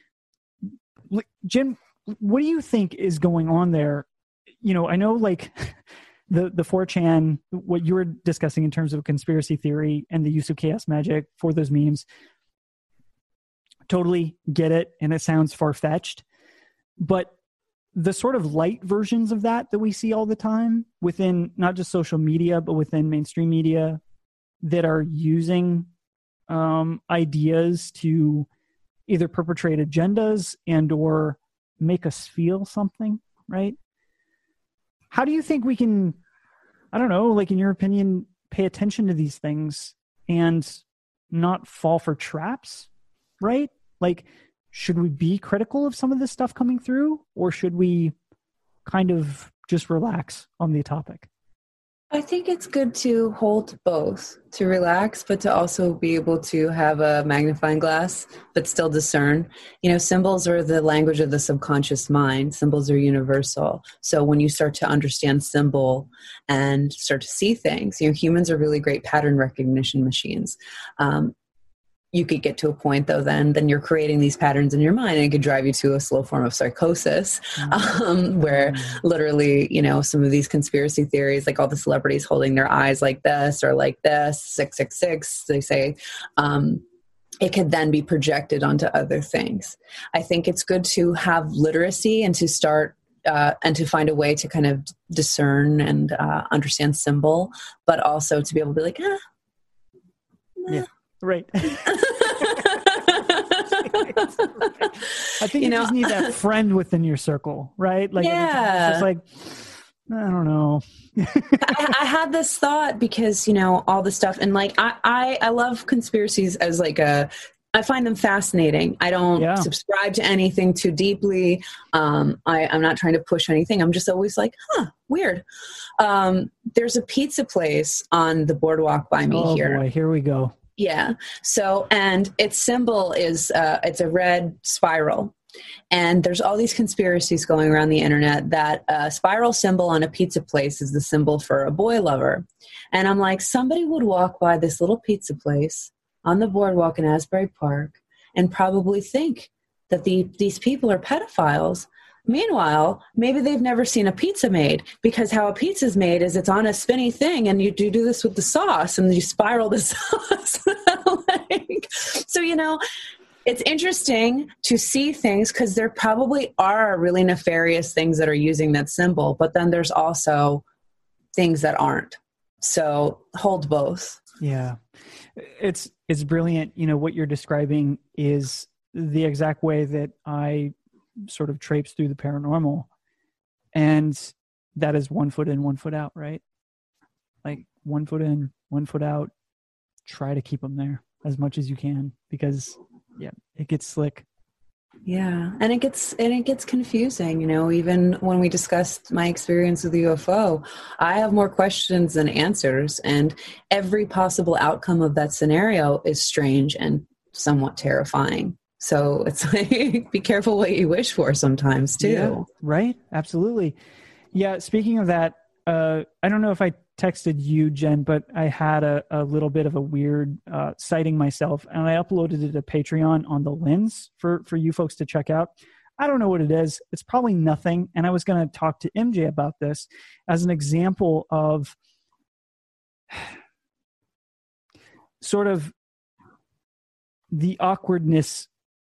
Jim, what do you think is going on there? You know, I know like the, the four chan, what you were discussing in terms of conspiracy theory and the use of chaos magic for those memes, totally get it. And it sounds far-fetched, but the sort of light versions of that that we see all the time within not just social media, but within mainstream media that are using um, ideas to either perpetrate agendas and or make us feel something, right? How do you think we can, I don't know, like in your opinion, pay attention to these things and not fall for traps, right? Like, should we be critical of some of this stuff coming through, or should we kind of just relax on the topic? I think it's good to hold both, to relax, but to also be able to have a magnifying glass, but still discern. You know, symbols are the language of the subconscious mind. Symbols are universal. So when you start to understand symbol and start to see things, you know, humans are really great pattern recognition machines. Um, You could get to a point, though, then then you're creating these patterns in your mind, and it could drive you to a slow form of psychosis, um, where literally, you know, some of these conspiracy theories, like all the celebrities holding their eyes like this or like this, six six six, they say, um, it could then be projected onto other things. I think it's good to have literacy and to start uh, and to find a way to kind of discern and uh, understand symbol, but also to be able to be like, ah, nah. Yeah. Right. I think you, you know, just need that friend within your circle, right? Like, yeah. It's just like, I don't know. I, I had this thought because, you know, all this stuff, and like, I, I, I love conspiracies as like a, I find them fascinating. I don't yeah. subscribe to anything too deeply. Um, I, I'm not trying to push anything. I'm just always like, huh, weird. Um, there's a pizza place on the boardwalk by me oh, here. Boy, here we go. Yeah. So, and its symbol is, uh, it's a red spiral. And there's all these conspiracies going around the internet that a spiral symbol on a pizza place is the symbol for a boy lover. And I'm like, somebody would walk by this little pizza place on the boardwalk in Asbury Park and probably think that the, these people are pedophiles. Meanwhile, maybe they've never seen a pizza made, because how a pizza's made is it's on a spinny thing and you do, do this with the sauce and you spiral the sauce. Like, so, you know, it's interesting to see things because there probably are really nefarious things that are using that symbol, but then there's also things that aren't. So hold both. Yeah. It's, it's brilliant. You know, what you're describing is the exact way that I sort of traipse through the paranormal, and that is one foot in, one foot out, right? Like one foot in, one foot out, try to keep them there as much as you can, because yeah, it gets slick. Yeah. And it gets, and it gets confusing, you know, even when we discussed my experience with the U F O, I have more questions than answers, and every possible outcome of that scenario is strange and somewhat terrifying. So it's like, be careful what you wish for sometimes too. Yeah, right. Absolutely. Yeah. Speaking of that, uh, I don't know if I texted you, Jen, but I had a, a little bit of a weird uh, sighting myself, and I uploaded it to Patreon on the Lens for, for you folks to check out. I don't know what it is. It's probably nothing. And I was going to talk to M J about this as an example of sort of the awkwardness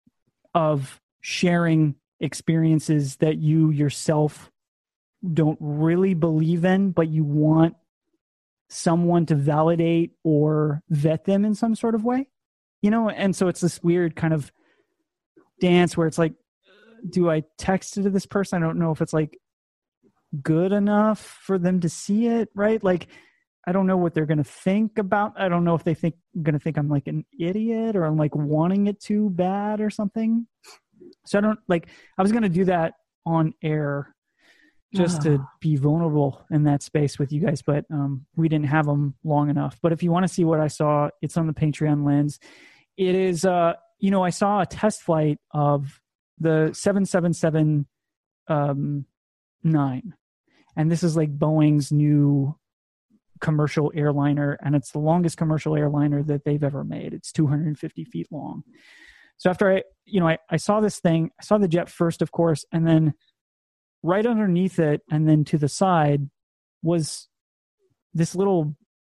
of sharing experiences that you yourself don't really believe in, but you want someone to validate or vet them in some sort of way, you know? And so it's this weird kind of dance where it's like, do I text it to this person? I don't know if it's like good enough for them to see it, right? Like, I don't know what they're going to think about. I don't know if they think I'm going to think I'm like an idiot, or I'm like wanting it too bad or something. So I don't like, I was going to do that on air just to be vulnerable in that space with you guys, but um, we didn't have them long enough. But if you want to see what I saw, it's on the Patreon Lens. It is, uh, you know, I saw a test flight of the seven seven seven um, nine. And this is like Boeing's new commercial airliner, and it's the longest commercial airliner that they've ever made. It's two hundred fifty feet long. So after I, you know, I, I saw this thing, I saw the jet first, of course, and then right underneath it and then to the side was this little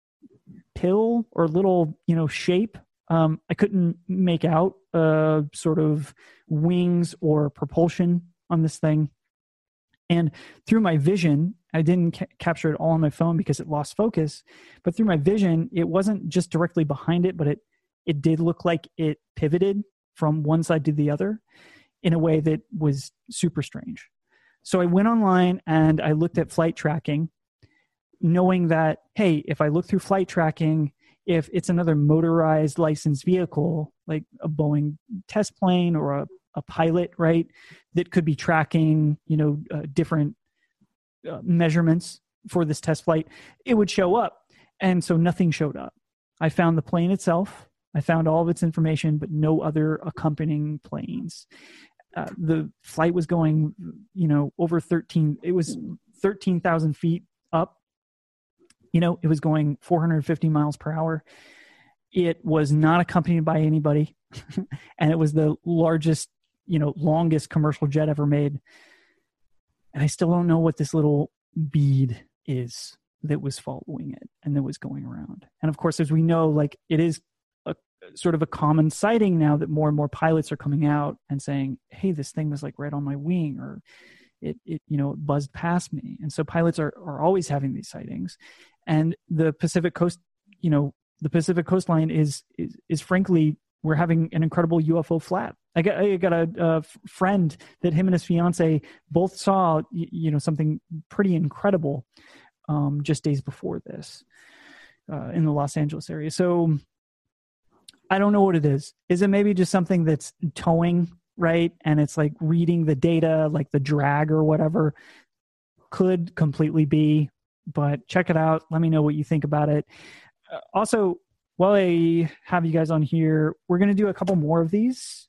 pill or little, you know, shape. Um, I couldn't make out uh, sort of wings or propulsion on this thing. And through my vision, I didn't ca- capture it all on my phone because it lost focus, but through my vision, it wasn't just directly behind it, but it, it did look like it pivoted from one side to the other in a way that was super strange. So I went online and I looked at flight tracking, knowing that, hey, if I look through flight tracking, if it's another motorized licensed vehicle, like a Boeing test plane or a, a pilot, right, that could be tracking, you know, uh, different uh, measurements for this test flight, it would show up. And so nothing showed up. I found the plane itself. I found all of its information, but no other accompanying planes. Uh, the flight was going, you know, over thirteen, it was thirteen thousand feet up. You know, it was going four hundred fifty miles per hour. It was not accompanied by anybody. And it was the largest, you know, longest commercial jet ever made. And I still don't know what this little bead is that was following it and that was going around. And of course, as we know, like it is a sort of a common sighting now that more and more pilots are coming out and saying, hey, this thing was like right on my wing, or it, it you know, it buzzed past me. And so pilots are, are always having these sightings. And the Pacific Coast, you know, the Pacific coastline is, is, is frankly, we're having an incredible U F O flat. I got, I got a, a friend that him and his fiance both saw, you know, something pretty incredible um, just days before this uh, in the Los Angeles area. So I don't know what it is. Is it maybe just something that's towing, right? And it's like reading the data, like the drag or whatever. Could completely be, but check it out. Let me know what you think about it. Uh, also, while I have you guys on here, we're going to do a couple more of these.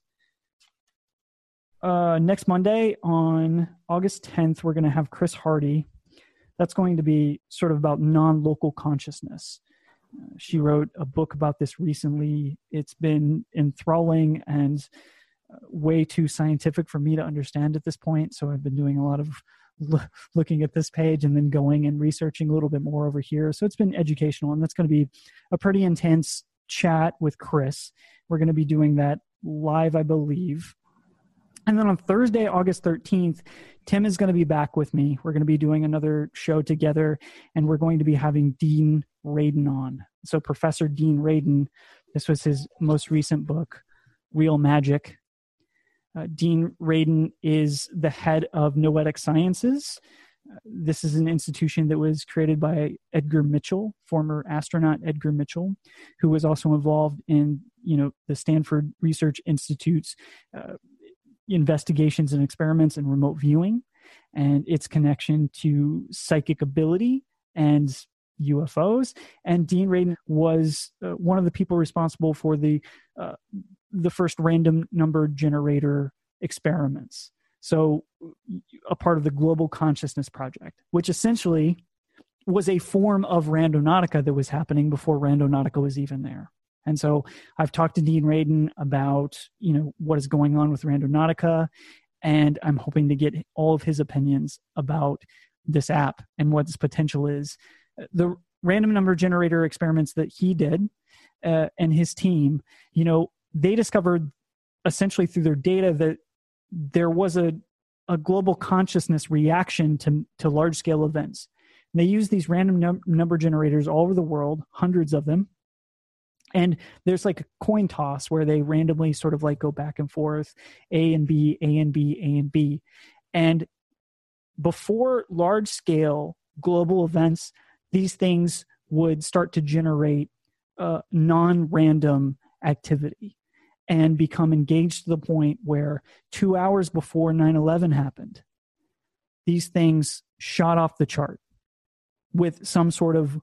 Uh, next Monday on August tenth, we're going to have Chris Hardy. That's going to be sort of about non-local consciousness. Uh, she wrote a book about this recently. It's been enthralling and uh, way too scientific for me to understand at this point. So I've been doing a lot of lo- looking at this page and then going and researching a little bit more over here. So it's been educational, and that's going to be a pretty intense chat with Chris. We're going to be doing that live, I believe. And then on Thursday, August thirteenth, Tim is going to be back with me. We're going to be doing another show together, and we're going to be having Dean Radin on. So Professor Dean Radin, this was his most recent book, Real Magic. Uh, Dean Radin is the head of Noetic Sciences. Uh, this is an institution that was created by Edgar Mitchell, former astronaut Edgar Mitchell, who was also involved in, you know, the Stanford Research Institute's uh, investigations and experiments in remote viewing and its connection to psychic ability and U F Os. And Dean Radin was uh, one of the people responsible for the uh, the first random number generator experiments. So a part of the Global Consciousness Project, which essentially was a form of Randonautica that was happening before Randonautica was even there. And so I've talked to Dean Radin about, you know, what is going on with Randonautica, and I'm hoping to get all of his opinions about this app and what its potential is. The random number generator experiments that he did uh, and his team, you know, they discovered essentially through their data that there was a, a global consciousness reaction to, to large-scale events. And they use these random num- number generators all over the world, hundreds of them. And there's like a coin toss where they randomly sort of like go back and forth, A and B, A and B, A and B. And before large scale global events, these things would start to generate uh, non-random activity and become engaged to the point where two hours before nine eleven happened, these things shot off the chart with some sort of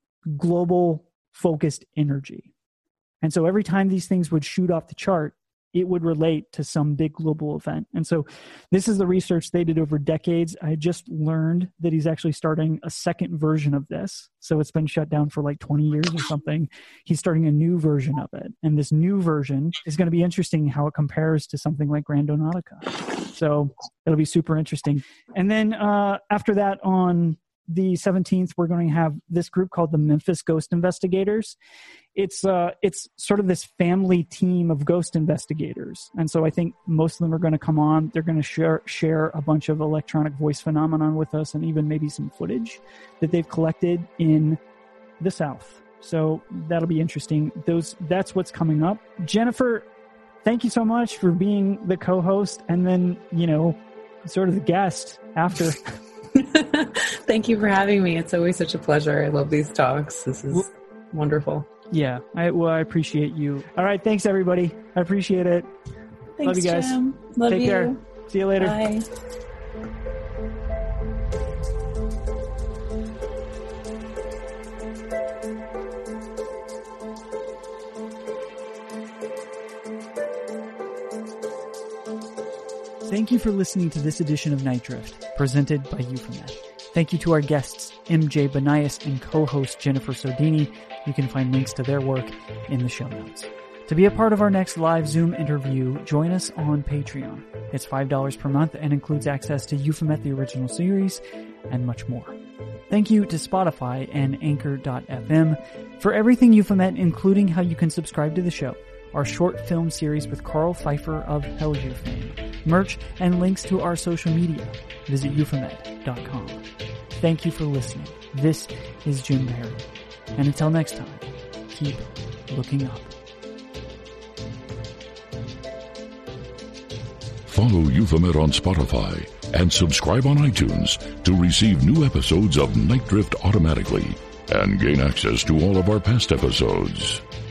global focused energy. And so every time these things would shoot off the chart, it would relate to some big global event. And so this is the research they did over decades. I just learned that he's actually starting a second version of this. So it's been shut down for like twenty years or something. He's starting a new version of it. And this new version is going to be interesting how it compares to something like Randonautica. So it'll be super interesting. And then uh, after that, on the seventeenth, we're going to have this group called the Memphis Ghost Investigators. It's uh, it's sort of this family team of ghost investigators. And so I think most of them are going to come on. They're going to share share a bunch of electronic voice phenomenon with us, and even maybe some footage that they've collected in the South. So that'll be interesting. Those That's what's coming up. Jennifer, thank you so much for being the co-host and then, you know, sort of the guest after. Thank you for having me. It's always such a pleasure. I love these talks. This is well, wonderful. Yeah. I, well, I appreciate you. All right. Thanks, everybody. I appreciate it. Thanks, love you guys. Jim. Love Take you. care. See you later. Bye. Thank you for listening to this edition of Night Drift, presented by Euphomet. Thank you to our guests, M J Banias and co-host Jennifer Sodini. You can find links to their work in the show notes. To be a part of our next live Zoom interview, join us on Patreon. It's five dollars per month and includes access to Euphomet, the original series, and much more. Thank you to Spotify and Anchor dot f m for everything Euphomet, including how you can subscribe to the show, our short film series with Carl Pfeiffer of Helju fame, merch, and links to our social media. Visit euphomet dot com. Thank you for listening. This is Jim Barry. And until next time, keep looking up. Follow Euphomet on Spotify and subscribe on iTunes to receive new episodes of Night Drift automatically and gain access to all of our past episodes.